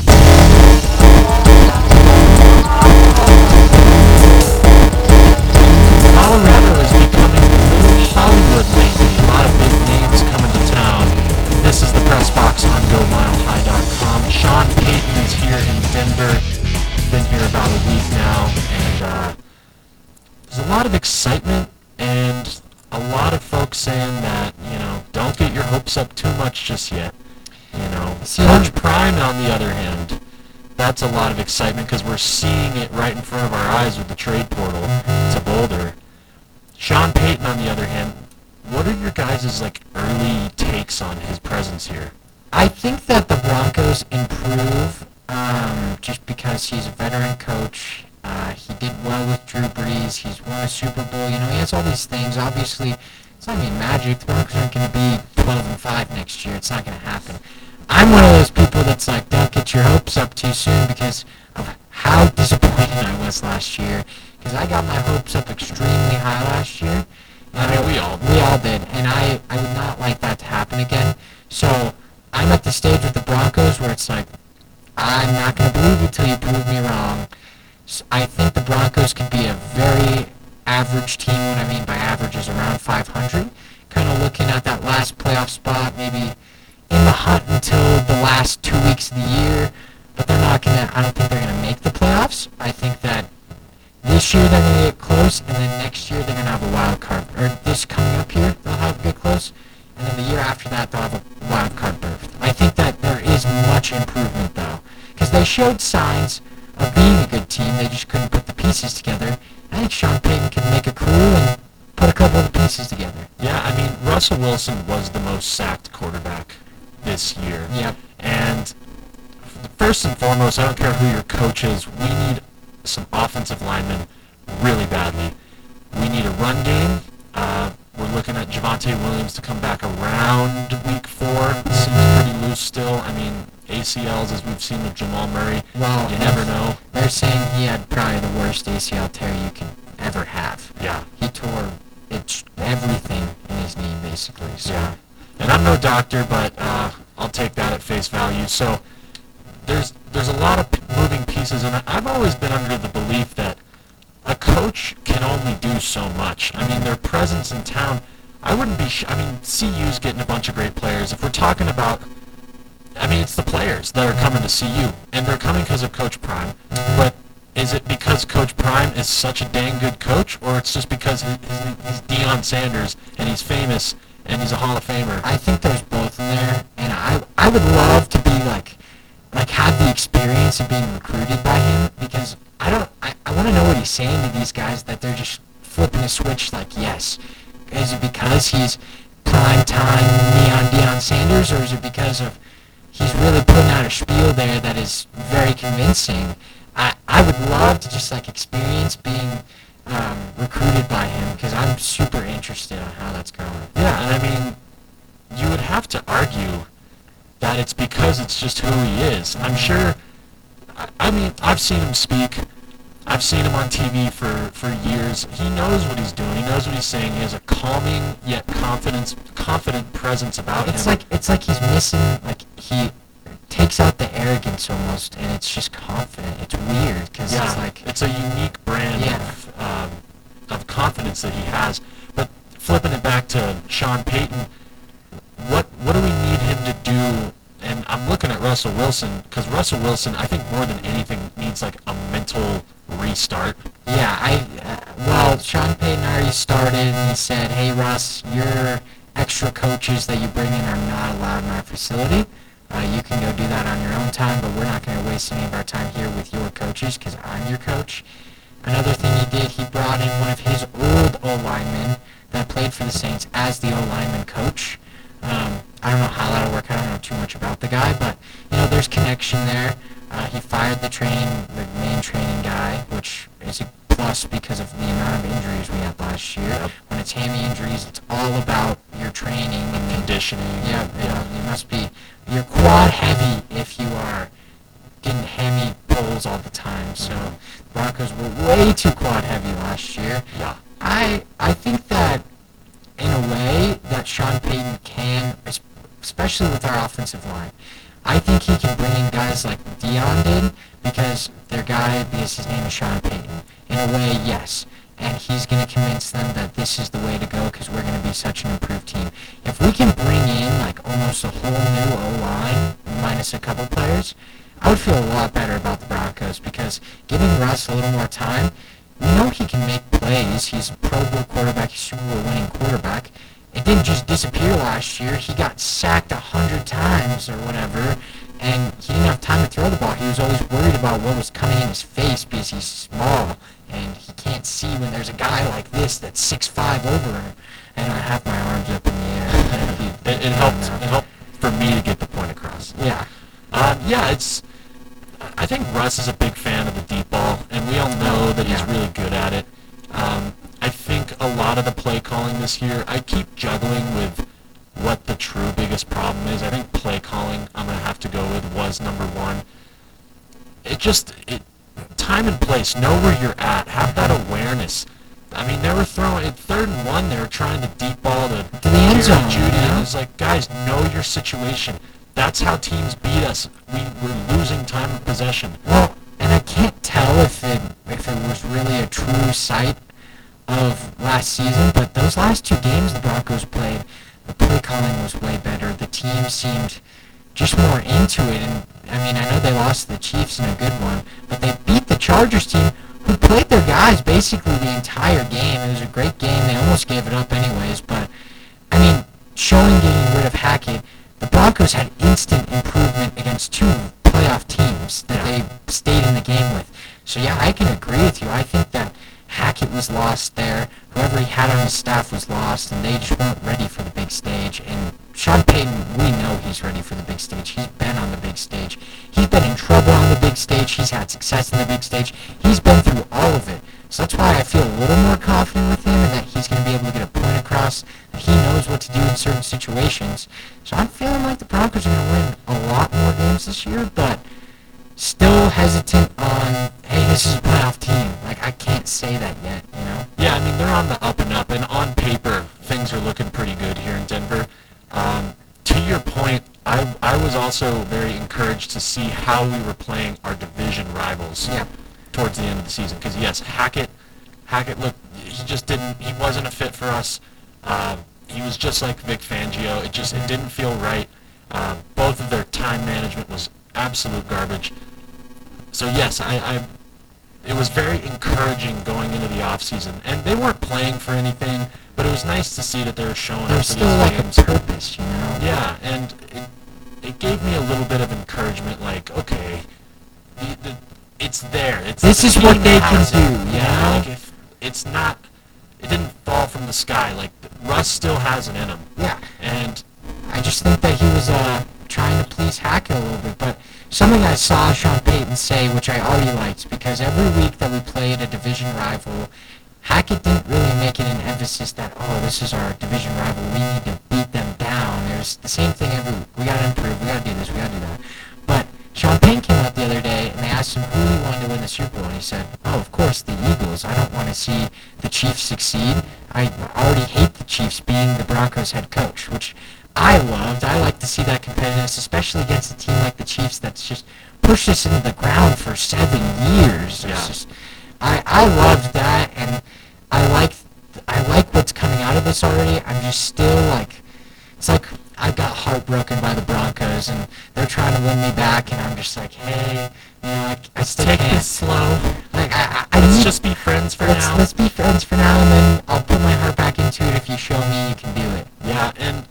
Colorado is becoming a little Hollywood lately. A lot of big names coming to town. This is the press box on Go Mile High dot com. Sean Payton is here in Denver. Been here about a week now. hopes up too much just yet. You know, See, Coach I'm- Prime, on the other hand, that's a lot of excitement because we're seeing it right in front of our eyes with the trade portal to Boulder. Sean Payton, on the other hand, what are your guys' like early takes on his presence here? I think that the Broncos improve um, just because he's a veteran coach. Uh, he did well with Drew Brees. He's won a Super Bowl. You know, he has all these things. Obviously, it's not going to be magic. The Broncos aren't going to be twelve and five next year. It's not going to happen. I'm one of those people that's like, don't get your hopes up too soon because of how disappointed I was last year. Because I got my hopes up extremely high last year. I mean, we all We all did. And I, I would not like that to happen again. So I'm at the stage with the Broncos where it's like, I'm not going to believe you till you prove me wrong. So I think the Broncos could be a very average team. What I mean by average is around five hundred. Kind of looking at that last playoff spot, maybe in the hunt until the last two weeks of the year. But they're not going to, I don't think they're going to make the playoffs. I think that this year they're going to get close, and then next year they're going to have a wild card. Or this coming up here, they'll have get close. And then the year after that, they'll have a wild card berth. I think that there is much improvement, though. Because they showed signs of being a good team. They just couldn't put the pieces together. I think Sean Payton can make a crew and put a couple of the pieces together. Yeah, I mean, Russell Wilson was the most sacked quarterback this year. Yep. And first and foremost, I don't care who your coach is, we need some offensive linemen really badly. We need a run game. Uh, we're looking at Javonte Williams to come back around week four. Seems pretty loose still. I mean, A C Ls, as we've seen with Jamal Murray, Well, you never know. They're saying he had probably the worst A C L tear you can ever have. Yeah. He tore it, everything in his knee, basically. So. Yeah. And I'm no doctor, but uh, I'll take that at face value. So there's there's a lot of p- moving pieces, and I- I've always been under the belief that a coach can only do so much. I mean, their presence in town, I wouldn't be, sh- I mean, C U's getting a bunch of great players. If we're talking about, I mean, it's the players that are coming to C U, and they're coming because of Coach Prime. But is it because Coach Prime is such a dang good coach, or it's just because his, his, he's Deion Sanders, and he's famous, and he's a Hall of Famer? I think there's both in there, and I I would love to be like, like have the experience of being recruited by him, because I don't, I, I want to know what he's saying to these guys that they're just flipping a switch like, yes. Is it because he's prime time neon Deion Sanders, or is it because of he's really putting out a spiel there that is very convincing? I, I would love to just like experience being um, recruited by him, because I'm super interested on how that's going. Yeah, and I mean, you would have to argue that it's because it's just who he is. I'm sure, I, I mean, I've seen him speak. I've seen him on T V for, for years. He knows what he's doing. He knows what he's saying. He has a calming yet confidence, confident presence about It's him. like it's like he's missing, like he takes out the arrogance almost, and it's just confident. It's weird because yeah, it's like it's a unique brand Yeah. of, um, of confidence that he has. But flipping it back to Sean Payton, what what do we need him to do? And I'm looking at Russell Wilson, because Russell Wilson, I think more than anything, needs like a mental restart. yeah. I uh, well, Sean Payton already started, and he said, "Hey Russ, your extra coaches that you bring in are not allowed in our facility. Uh, you can go do that on your own time, but we're not going to waste any of our time here with your coaches because I'm your coach." Another thing he did, he brought in one of his old O-linemen that played for the Saints as the O-lineman coach. Um, I don't know how that'll work. I don't know too much about the guy, but you know, there's connection there. Uh, he fired the train, the main training guy, which is a plus because of the amount of injuries we had last year. Yep. When it's hammy injuries, it's all about your training and Conditioning. yeah, you know, you must be you're quad heavy if you are getting hammy pulls all the time. So Broncos were way too quad heavy last year. Yeah. I I think that in a way that Sean Payton can, es- especially with our offensive line, I think he can bring in guys like Deion did because their guy, because his name is Sean Payton. In a way, yes. And he's going to convince them that this is the way to go because we're going to be such an improved team. If we can bring in like almost a whole new O-line minus a couple players, I would feel a lot better about the Broncos because giving Russ a little more time, we know he can make plays. He's a Pro Bowl quarterback, he's a Super Bowl winning quarterback. it didn't just disappear last year. He got sacked a hundred times or whatever, and he didn't have time to throw the ball. He was always worried about what was coming in his face because he's small, and he can't see when there's a guy like this that's six five over him. And I have my arms up in the air. And he, It, it helped. It helped for me to get the point across. Yeah. Um, yeah, it's. I think Russ is a big fan of the deep ball, and we all know that he's Yeah. really good at it. Um, I think a lot of the play calling this year, I keep juggling with what the true biggest problem is. I think play calling, I'm going to have to go with, was number one. It just, it, time and place, know where you're at, have that awareness. I mean, they were throwing, at third and one, they were trying to deep ball to, To the end Jerry zone, Judy, you know? and it's like, guys, know your situation. That's how teams beat us. We, we're losing time of possession. Well, and I can't tell if it if it was really a true sight of last season, but those last two games the Broncos played, the play calling was way better. The team seemed just more into it, and I mean, I know they lost to the Chiefs in a good one, but they beat the Chargers team, who played their guys basically the entire game. It was a great game. They almost gave it up anyways, but I mean, showing getting rid of Hackett, the Broncos had instant improvement against two playoff teams that they stayed in the game with. So yeah, I can agree with you. I think that Hackett was lost there. Whoever he had on his staff was lost, and they just weren't ready for the big stage. And Sean Payton, we know he's ready for the big stage. He's been on the big stage. He's been in trouble on the big stage. He's had success in the big stage. He's been through all of it. So that's why I feel a little more confident with him, and that he's going to be able to get a point across, that he knows what to do in certain situations. So I'm feeling like the Broncos are going to win a lot more games this year, but still hesitant on, hey, this is a playoff team. Like, I can't say that yet, you know? Yeah, I mean, they're on the up and up, and on paper, things are looking pretty good here in Denver. Um, to your point, I, I was also very encouraged to see how we were playing our division rivals Yeah. towards the end of the season. Because, yes, Hackett, Hackett looked, he just didn't, he wasn't a fit for us. Uh, he was just like Vic Fangio. It just, it didn't feel right. Uh, both of their time management was absolute garbage. So, yes, I, I it was very encouraging going into the offseason. And they weren't playing for anything, but it was nice to see that they were showing There's up for still these like games. a purpose, you know? Yeah, and it, it gave me a little bit of encouragement, like, okay, the, the, it's there. It's This the is what team they has can it. do, you Yeah, know? like if it's not, it didn't fall from the sky. Like, Russ still has it in him. Yeah. And I just think that he was uh, trying to please Hackett a little bit. But something I saw Sean Payton say, which I already liked, because every week that we played a division rival, Hackett didn't really make it an emphasis that, oh, this is our division rival, we need to beat them down. It was the same thing every week. We got to improve, we got to do this, we got to do that. But Sean Payton came out the other day, and they asked him who he wanted to win the Super Bowl, and he said, oh, of course, the Eagles. I don't want to see the Chiefs succeed. I already hate the Chiefs being the Broncos head coach, which I loved. I like to see that competitiveness, especially against a team like the Chiefs that's just pushed us into the ground for seven years. It's Yeah. just, I, I loved that, and I like I like what's coming out of this already. I'm just still like, it's like I got heartbroken by the Broncos, and they're trying to win me back, and I'm just like, hey, you know, I, I still take can't. this slow. Like, I, I, I Let's need- just be friends for let's, now. let's be friends for now, and then I'll put my heart back into it if you show me you can do it. Yeah, and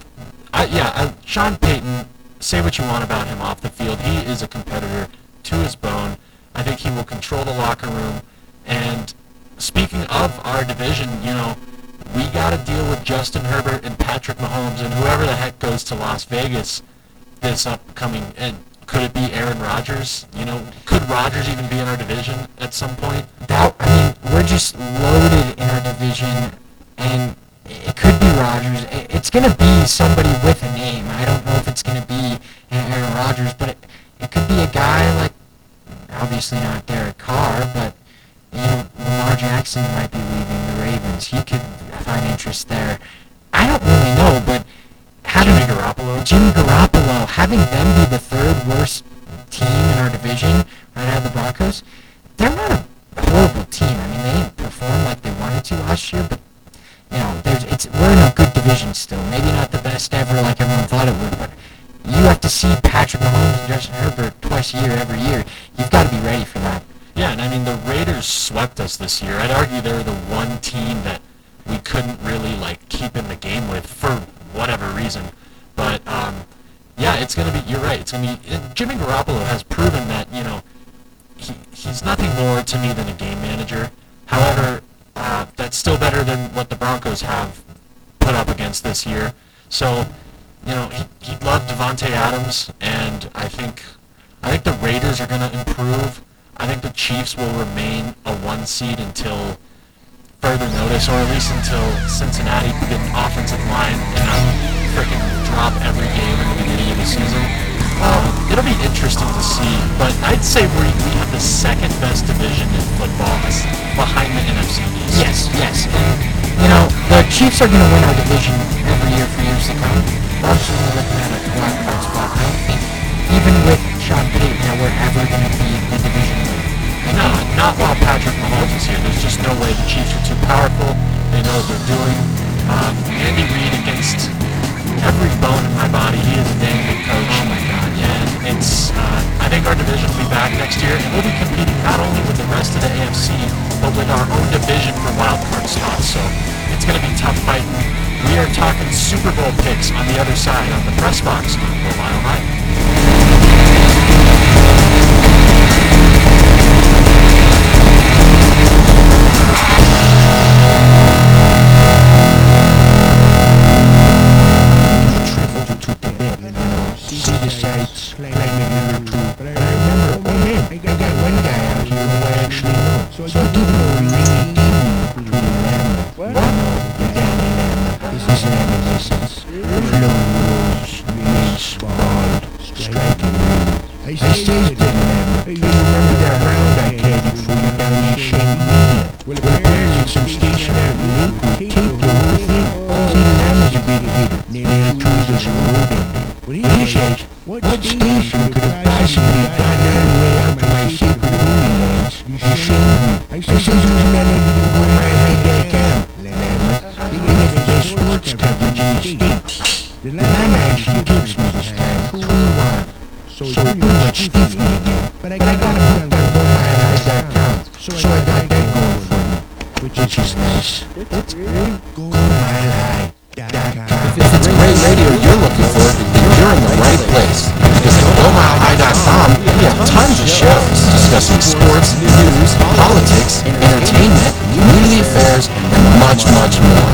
I, yeah, I, Sean Payton, say what you want about him off the field. He is a competitor to his bone. I think he will control the locker room. And speaking of our division, you know, we got to deal with Justin Herbert and Patrick Mahomes and whoever the heck goes to Las Vegas this upcoming. And could it be Aaron Rodgers? You know, could Rodgers even be in our division at some point? That I mean, we're just loaded in our division, and it could be Rodgers. It, it's gonna be somebody with a name. I don't know if it's gonna be an Aaron Rodgers, but it, it could be a guy like, obviously not Derek Carr, but you know, Lamar Jackson might be leaving the Ravens. He could find interest there. I don't really know, but having Jimmy Garoppolo? Jimmy Garoppolo, having them be the third worst team in our division right out of the Broncos, they're not a horrible team. I mean, they didn't perform like they wanted to last year, but you know, there's it's we're in a good division still. Maybe not the best ever like everyone thought it would, but you have to see Patrick Mahomes and Justin Herbert twice a year every year. You've got to be ready for that. Yeah, and I mean, the Raiders swept us this year. I'd argue they're the one team that we couldn't really like keep in the game with for whatever reason. But um, yeah, it's gonna be. You're right. It's gonna be. It, Jimmy Garoppolo has proven that you know he he's nothing more to me than a game manager. However, uh, that's still better than what the Broncos have put up against this year. So, you know, he he loved Devontae Adams, and I think I think the Raiders are gonna improve. I think the Chiefs will remain a one seed until further notice, or at least until Cincinnati can get an offensive line and not freaking drop every game in the beginning of the season. Um, it'll be interesting to see, but I'd say we we have the second best division in football, bes- behind the N F C East. Yes, yes. And, you know, the Chiefs are going to win our division every year for years to come. Also, we're looking at a wild card spot. I don't think, even with Sean Payton, that we're ever going to be the division winner. No, not while Patrick Mahomes is here. There's just no way. The Chiefs are too powerful. They know what they're doing. Um, Andy Reid against every bone in my body. He is a dang good coach. Oh my God, yeah. It's. Uh, I think our division will be back next year, and we'll be competing not only with the rest of the A F C, but with our own division for wild card spots. So it's going to be tough fighting. We are talking Super Bowl picks on the other side on the press box on Go Mile High. See the sights, claiming you're true. But I remember, oh man, I got one guy out here who I actually know. So I give him a ring between them. What? Danny Lamb. His name is Essence. Flows, baseball, striking me. I say to them, you remember that round I had you for you down in Shane Media? Well, apparently some stationary link will tape the whole thing. See, Lamb is a big hitter. Nailed to this road ending. What he says, what station could have possibly gone all the way out to my secret movie lands? You shame me. I says who's none of you go my high dot com. Lamb, the N F L sports coverage in the States. The Lamb actually gives me this time. Who do you want? So pretty much Steve me again. But I gotta put on go my high dot com. So I got that going for me. Which is nice. That's good. Go my high. If it's great radio you're looking for, then you're in the right place. Because at go mile high dot com, we have tons of shows discussing sports, news, politics, entertainment, community affairs, and much, much more.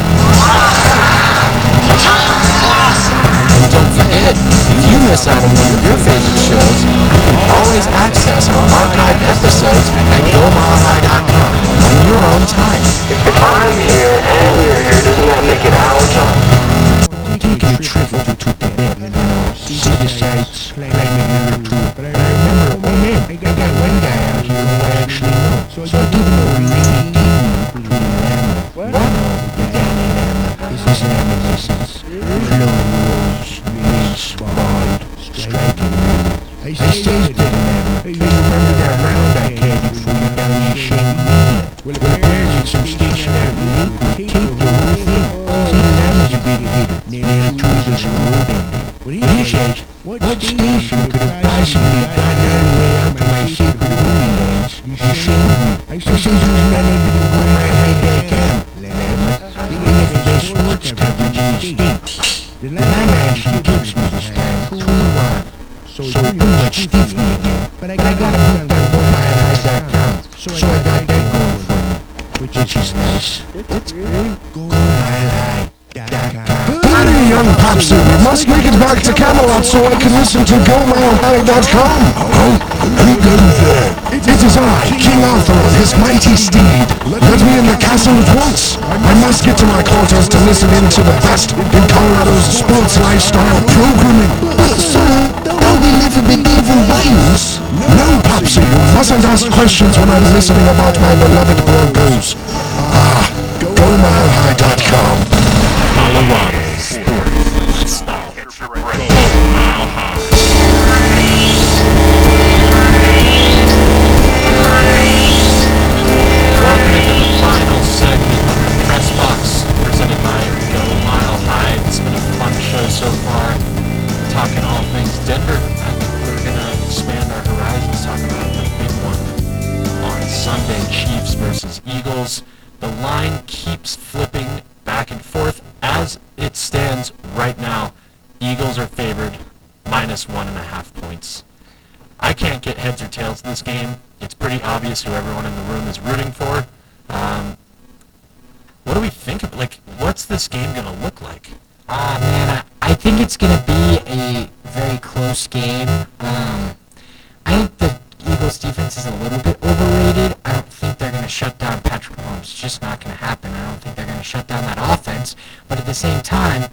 And don't forget, if you miss out on one of your favorite shows, you can always access our archived episodes at go mile high dot com on your own time. If I'm here and you're here, doesn't that make it our time? Taking a trip over to Tibet, you know, see the sights, claiming you're true. But I remember, oh man, I got one guy out here who I actually know. So I give him a ring between them. What? Danny Lamb. His name is Essence. Flows, baseball, striking me. I say to them, you remember that round I had you for you down in Shane Media? Well, apparently some stationary link will tape the whole thing. See, Lamb is a big hitter. Nailed to this road ending. What he says, what station could have possibly gone all the way out to my secret movie lands? You shame me. I says who's none of you go my high dot com. Lamb, the N F L sports coverage in the States. The Lamb actually gives me this time. Who do you want? So pretty much Steve me again. But I gotta put on go mile high dot com. So I got that going for me. Which is nice. That's good. Go mile high. Hey, young Popsy, we must make it back to Camelot so I can listen to go mile high dot com. Oh, who goes there? It is I, King Arthur on his mighty steed. Let me in the castle at once. I must get to my quarters to listen in to the best in Colorado's sports lifestyle programming. But sir, don't we live in medieval times? No, Popsy, you mustn't ask questions when I'm listening about my beloved Broncos. Ah, go mile high dot com. Colorado sports. Now hit your break. Mile High. Welcome into the final segment of the Press Box, presented by Go Mile High. It's been a fun show so far, talking all things Denver. I think we're going to expand our horizons, talk about the big one on Sunday, Chiefs versus Eagles. The line keeps flipping back and forth. As it stands right now, Eagles are favored minus one and a half points. I can't get heads or tails of this game. It's pretty obvious who everyone in the room is rooting for. Um, what do we think of, like, what's this game going to look like? Ah, man, I, I think it's going to be a very close game. Um, I think the Eagles' defense is a little bit overrated. I don't think they're going to shut down Patrick Mahomes. It's just not going to happen. I don't think they're going to shut down that offense. But at the same time,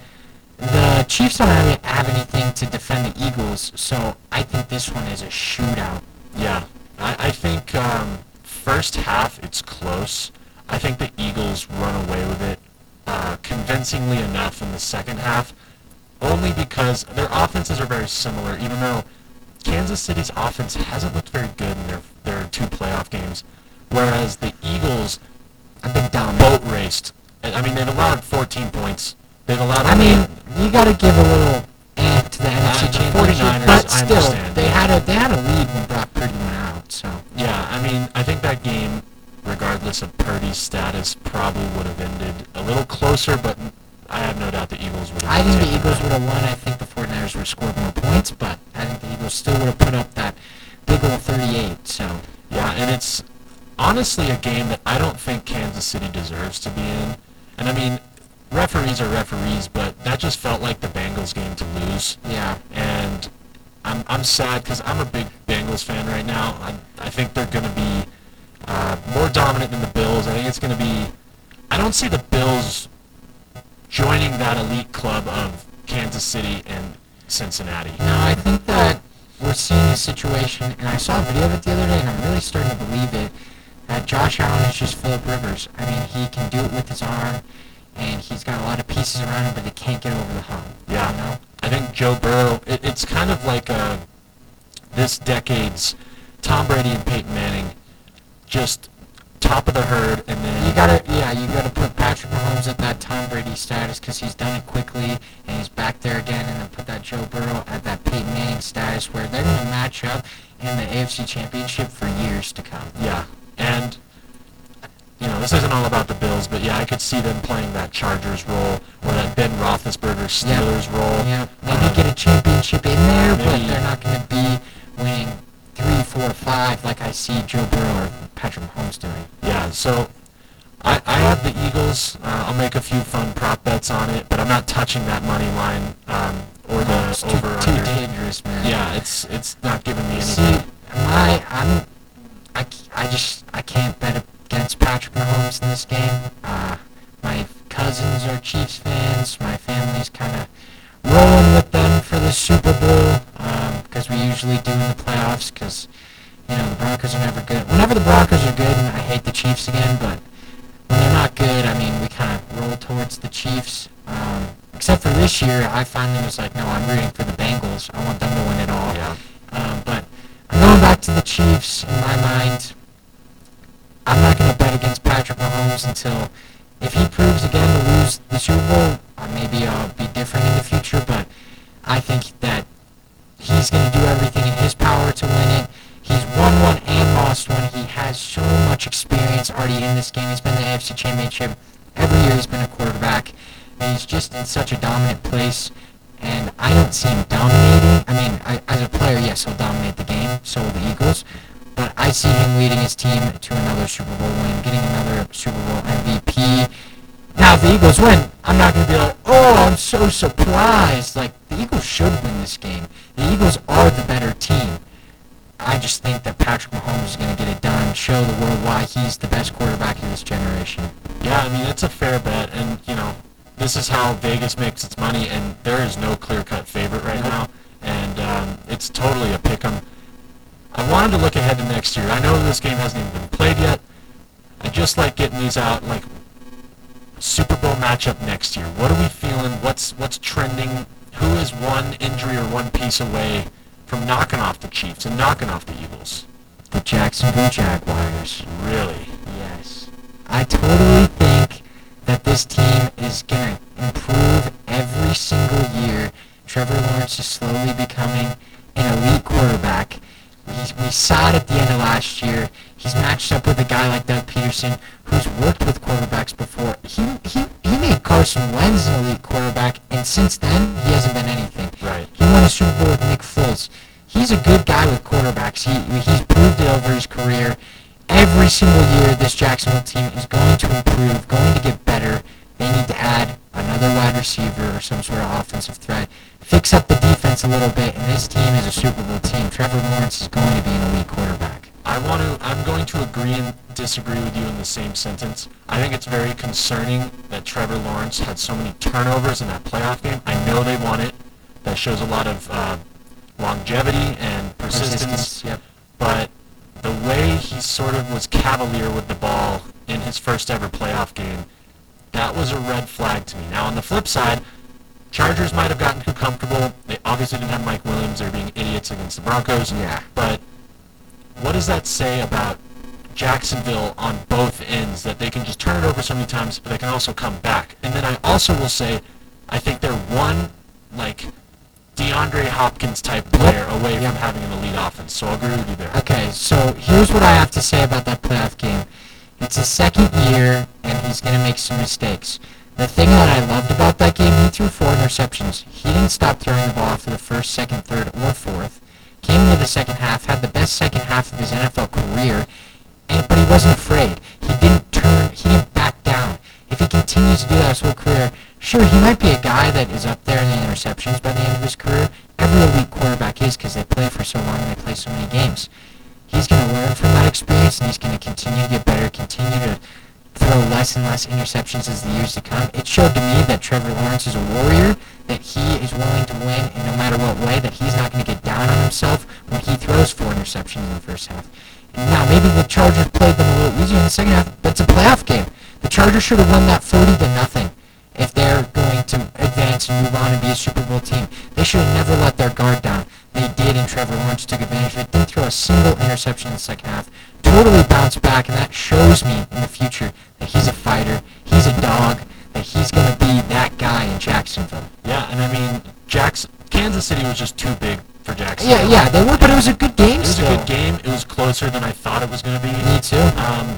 the Chiefs don't have, have anything to defend the Eagles, so I think this one is a shootout. Yeah, I, I think um, first half it's close. I think the Eagles run away with it uh, convincingly enough in the second half, only because their offenses are very similar, even though Kansas City's offense hasn't looked very good in their, their two playoff games, whereas the Eagles have been down. Boat raced. I mean, they've allowed fourteen points. They've allowed. I mean, you got to give a little ant to the N F C Uh, the Championship, 49ers, but I still, understand. they had a they had a lead when Brock Purdy went out. So Yeah, I mean, I think that game, regardless of Purdy's status, probably would have ended a little closer, but I have no doubt the Eagles would have. I think the taken Eagles that. would have won. I think the 49ers would have scored more points, but I think the Eagles still would have put up that big old thirty-eight. So Yeah, and it's honestly a game that I don't think Kansas City deserves to be in. And I mean, referees are referees, but that just felt like the Bengals game to lose. yeah, And I'm I'm sad because I'm a big Bengals fan right now. I I think they're going to be uh, more dominant than the Bills. I think it's going to be. I don't see the Bills joining that elite club of Kansas City and Cincinnati. no, I think that we're seeing a situation, and I saw a video of it the other day, and I'm really starting to believe it. That Josh Allen is just Phillip Rivers. I mean, he can do it with his arm, and he's got a lot of pieces around him, but they can't get over the hump. Yeah. You know? I think Joe Burrow. It, it's kind of like uh this decade's Tom Brady and Peyton Manning, just top of the herd, and then You gotta, yeah, you gotta put Patrick Mahomes at that Tom Brady status because he's done it quickly and he's back there again, and then put that Joe Burrow at that Peyton Manning status where they're gonna match up in the A F C Championship for years to come. Yeah, and you know, this isn't all about the Bills, but yeah, I could see them playing that Chargers role or that Ben Roethlisberger Steelers role. Yeah, maybe Um, get a championship in there, but maybe- they're not gonna be winning three, four, five like I see Joe Burrow or Patrick Mahomes doing. Yeah, so I, I have the Eagles. Uh, I'll make a few fun prop bets on it, but I'm not touching that money line um, or the It's too, over too under. dangerous, man. Yeah, it's it's not giving me See, anything. my, I'm, I, c- I just, I can't bet against Patrick Mahomes in this game. Uh, my cousins are Chiefs fans. My family's kind of rolling with them for the Super Bowl, because we usually do in the playoffs, because, you know, the Broncos are never good. Whenever the Broncos are good, and I hate the Chiefs again, but when they're not good, I mean, we kind of roll towards the Chiefs. Um, except for this year, I finally was like, no, I'm rooting for the Bengals. I want them to win it all. Yeah. Um, but I'm going back to the Chiefs in my mind. I'm not going to bet against Patrick Mahomes until, if he proves again to lose the Super Bowl, uh, maybe I'll be different in the future, but I think that he's going to do everything in his power to win it. He's won one and lost one. He has so much experience already in this game. He's been in the A F C Championship. Every year he's been a quarterback. And he's just in such a dominant place. And I don't see him dominating. I mean, I, as a player, yes, he'll dominate the game. So will the Eagles. But I see him leading his team to another Super Bowl win, getting another Super Bowl M V P. Now, if the Eagles win, I'm not going to be like, oh, I'm so surprised. Like, the Eagles should win this game. The Eagles are the better team. I just think that Patrick Mahomes is going to get it done, show the world why he's the best quarterback in this generation. Yeah, I mean, it's a fair bet, and, you know, this is how Vegas makes its money, and there is no clear-cut favorite right now, and um, it's totally a pick-em. I wanted to look ahead to next year. I know this game hasn't even been played yet. I just like getting these out, like, Super Bowl matchup next year. What are we feeling? What's what's trending? Who is one injury or one piece away from knocking off the Chiefs and knocking off the Eagles? The Jacksonville Jaguars. Really? Yes. I totally think that this team is going to improve every single year. Trevor Lawrence is slowly becoming an elite quarterback. He's, we saw it at the end of last year. He's matched up with a guy like Doug Peterson, who's worked with quarterbacks before. He he, he made Carson Wentz an elite quarterback, and since then, he hasn't been anything. Right. He won a Super Bowl with Nick Foles. He's a good guy with quarterbacks. He He's proved it over his career. Every single year, this Jacksonville team is going to improve, going to get better. They need to add another wide receiver or some sort of offensive threat, fix up the defense a little bit, and this team is a Super Bowl team. Trevor Lawrence is going to be an elite quarterback. I want to. I'm going to agree and disagree with you in the same sentence. I think it's very concerning that Trevor Lawrence had so many turnovers in that playoff game. I know they won it. That shows a lot of uh, longevity and persistence. Persistence, yep. But the way he sort of was cavalier with the ball in his first ever playoff game, that was a red flag to me. Now, on the flip side, Chargers might have gotten too comfortable. They obviously didn't have Mike Williams. They were being idiots against the Broncos. Yeah. But what does that say about Jacksonville on both ends, that they can just turn it over so many times, but they can also come back? And then I also will say, I think they're one, like, DeAndre Hopkins type player away Yep. from having an elite offense. So I'll agree with you there. Okay, so here's what I have to say about that playoff game. It's his second year, and he's going to make some mistakes. The thing that I loved about that game, he threw four interceptions. He didn't stop throwing the ball for the first, second, third, or fourth. Came into the second half, had the best second half of his N F L career, and, but he wasn't afraid. He didn't turn, he didn't back down. If he continues to do that his whole career, sure, he might be a guy that is up there in the interceptions by the end of his career. Every elite quarterback is, because they play for so long and they play so many games. He's going to learn from that experience, and he's going to continue to get better, continue to throw less and less interceptions as the years to come. It showed to me that Trevor Lawrence is a warrior, that he is willing to win, and no matter what way, that he's not going to get down on himself when he throws four interceptions in the first half. And now, maybe the Chargers played them a little easier in the second half, but it's a playoff game. The Chargers should have won that forty to nothing if they're going to advance and move on and be a Super Bowl team. They should have never let their guard down. They did, and Trevor Lawrence took advantage of it. Didn't throw a single interception in the second half. Totally bounced back, and that shows me in the future that he's a fighter, he's a dog, that he's going to be that guy in Jacksonville. Yeah, and I mean, Jackson, Kansas City was just too big for Jacksonville. Yeah, yeah, they were, but it was a good game It was still. a good game. It was closer than I thought it was going to be. Me too. Um,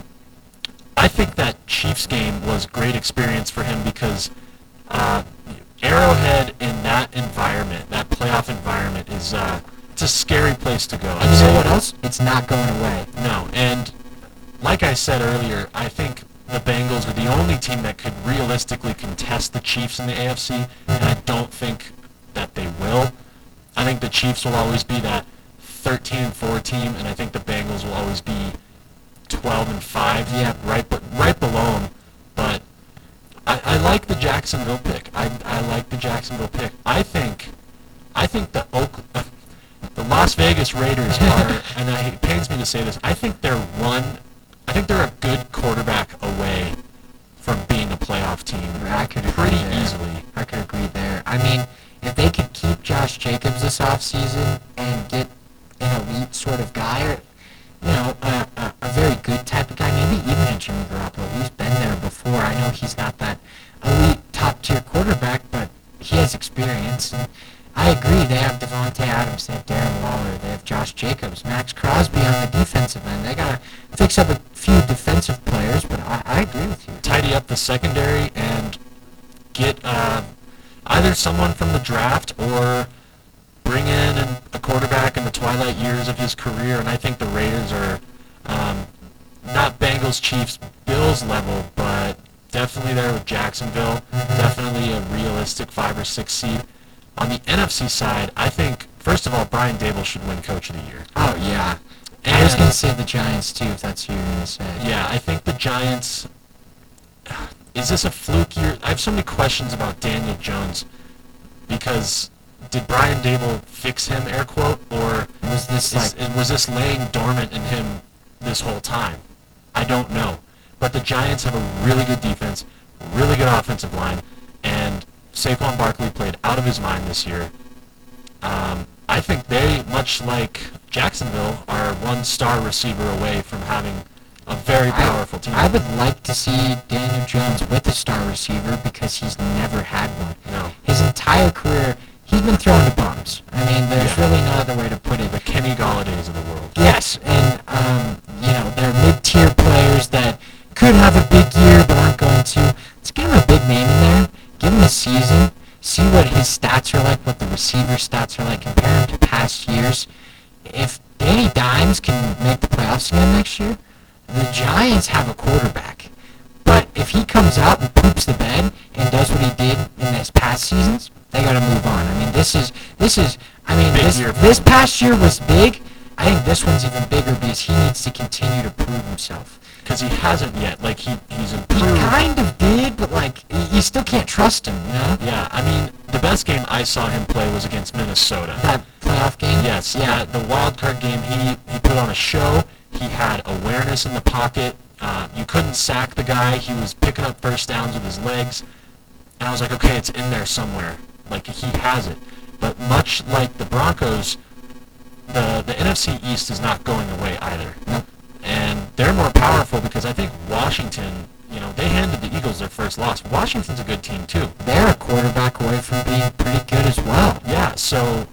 I think that Chiefs game was great experience for him because uh, Arrowhead in that environment, that playoff environment, is uh, it's a scary place to go. And you know what else? It's not going away. No, and like I said earlier, I think the Bengals are the only team that could realistically contest the Chiefs in the A F C, and I don't think that they will. I think the Chiefs will always be that thirteen and four team, and I think the Bengals will always be twelve and five, Yeah. right, but right below them. But I, I like the Jacksonville pick. I, I like the Jacksonville pick. I think, I think the Oak, uh, the Las Vegas Raiders are, and I, it pains me to say this, I think they're one, I think they're a good quarterback away from being a playoff team. I could agree pretty there. easily. I could agree there. I mean, if they could keep Josh Jacobs this offseason and get an elite sort of guy, or, you know, a, a, a very good type of guy, maybe even a Jimmy Garoppolo. He's been there before. I know he's not that elite top-tier quarterback, but he has experience. And I agree. They have Devontae Adams, they have Darren Waller, they have Josh Jacobs, Max Crosby on the defensive end. They got to fix up a few defensive players, but I, I agree with you. Tidy up the secondary and get uh, either someone from the draft or bring in an, a quarterback in the twilight years of his career. And I think the Raiders are um, not Bengals, Chiefs, Bills level, but definitely there with Jacksonville. Definitely a realistic five or six seed. On the N F C side, I think, first of all, Brian Dable should win Coach of the Year. Oh, yeah. And I was going to say the Giants, too, if that's who you're going to say. Yeah, I think the Giants... Is this a fluke year? I have so many questions about Daniel Jones because did Brian Dable fix him, air quote, or Was this is, like... was this laying dormant in him this whole time? I don't know. But the Giants have a really good defense, really good offensive line, and Saquon Barkley played out of his mind this year. Um, I think they, much like Jacksonville, are one star receiver away from having a very powerful team. I would like to see Daniel Jones with a star receiver because he's never had one. No. His entire career, he's been thrown to bums. I mean, there's Yeah. really no other way to put it. The Kenny Gallaudays of the world. like compare him to past years, if Danny Dimes can make the playoffs again next year, the Giants have a quarterback. But if he comes out and poops the bed and does what he did in his past seasons, they got to move on. I mean, this is this is. I mean, Big this year for this him. past year was big. I think this one's even bigger because he needs to continue to prove himself. Because he hasn't yet. Like, he, he's He improved. kind of did, but like y- you still can't trust him, you know? Yeah, I mean, the best game I saw him play was against Minnesota. That playoff game. Yes, Yeah. yeah. The wild card game, he, he put on a show. He had awareness in the pocket. Uh, you couldn't sack the guy. He was picking up first downs with his legs. And I was like, okay, it's in there somewhere. Like, he has it. But much like the Broncos, the, the N F C East is not going away either. Nope. And they're more powerful because I think Washington, you know, they handed the Eagles their first loss. Washington's a good team, too. They're a quarterback away from being pretty good as well. Yeah, so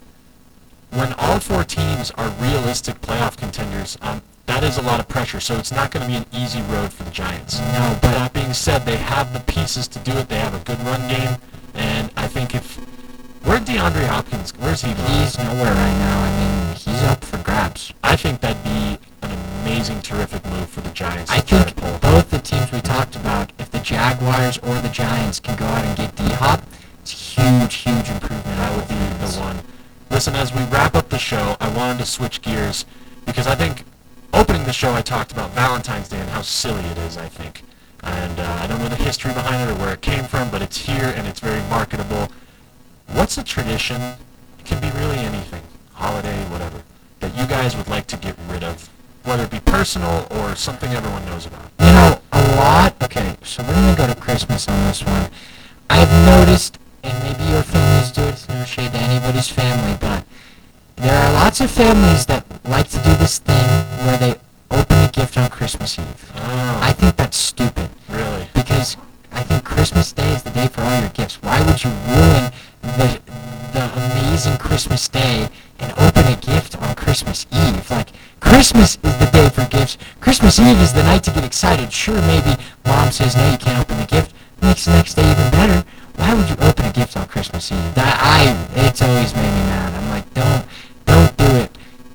when all four teams are realistic playoff contenders, um, that is a lot of pressure. So it's not going to be an easy road for the Giants. No, But but that being said, they have the pieces to do it. They have a good run game, and I think if where'd DeAndre Hopkins? Where's he going? he's nowhere right now. I mean, he's up for grabs. I think that'd be an amazing, terrific move for the Giants. I to try think to pull. both the teams we talked about, if the Jaguars or the Giants can go out and get D-Hop, it's a huge, huge improvement. That would be the one. Listen, as we wrap up the show, I wanted to switch gears because I think opening the show I talked about Valentine's Day and how silly it is, I think. And uh, I don't know the history behind it or where it came from, but it's here and it's very marketable. What's a tradition? It can be really anything, holiday, whatever, that you guys would like to get rid of, whether it be personal or something everyone knows about. You know, a lot. Okay, so we're gonna go to Christmas on this one. I've noticed, and maybe your families do it. It's no shade to anybody's family, but there are lots of families that like to do this thing where they open a gift on Christmas Eve. Oh, I think that's stupid really? because I think Christmas Day is the day for all your gifts. Why would you ruin the the amazing Christmas Day and open a gift on Christmas Eve? Like, Christmas is the day for gifts. Christmas Eve is the night to get excited. Sure, maybe mom says, no, you can't open the gift. Makes the next day even better. Why would you open a gift on Christmas Eve? That I, it's always made me mad. I'm like, don't, don't do it.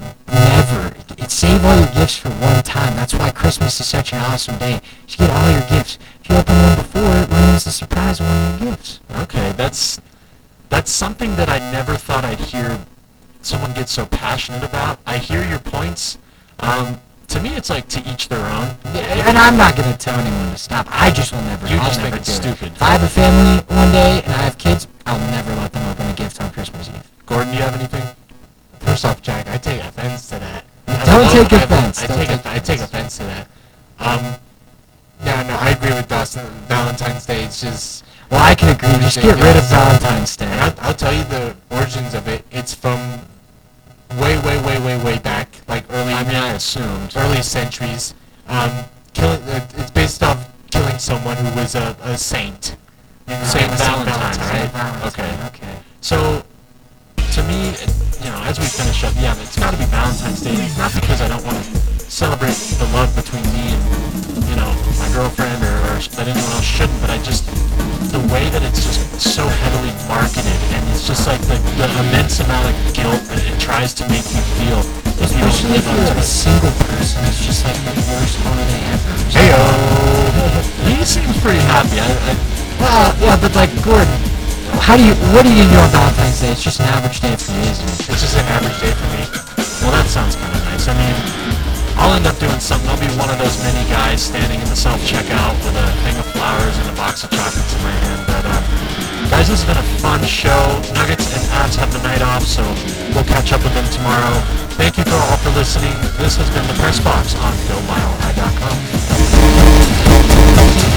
Never. It, save all your gifts for one time. That's why Christmas is such an awesome day. You get all your gifts. If you open one before, it ruins the surprise of one of your gifts. Okay, that's that's something that I never thought I'd hear someone get so passionate about. I hear your points. Um, to me, it's like to each their own. And I'm not going to tell anyone to stop. I just will never. You I'll just never think it's do it. stupid. If I have a family one day and I have kids, I'll never let them open a gift on Christmas Eve. Gordon, do you have anything? First off, Jack, I take offense to that. I Don't love- take I- offense. I, Don't take, take I take offense to that. Um, yeah, no, I agree with Dawson. Valentine's Day, it's just. Well, I can agree. Just get rid of Valentine's Day. And I'll, I'll tell you the origins of it. It's from way, way, way, way, way back, like early. I mean, I assumed. early centuries. Um, killing. Uh, it's based off killing someone who was a, a saint. Saint Saint Valentine, Valentine. right? Okay. Okay. So, to me, you know, as we finish up, yeah, it's got to be Valentine's Day. Not because I don't want to celebrate the love between me and, you know, my girlfriend or, or that anyone else shouldn't, but I just, the way that it's just so heavily marketed and it's just like the, the immense amount of guilt that it tries to make you feel. If you don't Especially if live up you're to a it. single person, it's just like the worst holiday ever. Heyo! He seems pretty happy. I, I, Well, yeah, but like Gordon, how do you? What do you do on Valentine's Day? It's just an average day for you, isn't it? It's just an average day for me. well, that sounds kind of nice. I mean, I'll end up doing something. I'll be one of those many guys standing in the self-checkout with a thing of flowers and a box of chocolates in my hand. But, uh, guys, this has been a fun show. Nuggets and Avs have the night off, so we'll catch up with them tomorrow. Thank you for all for listening. This has been the Press Box on Phil Mile High dot com.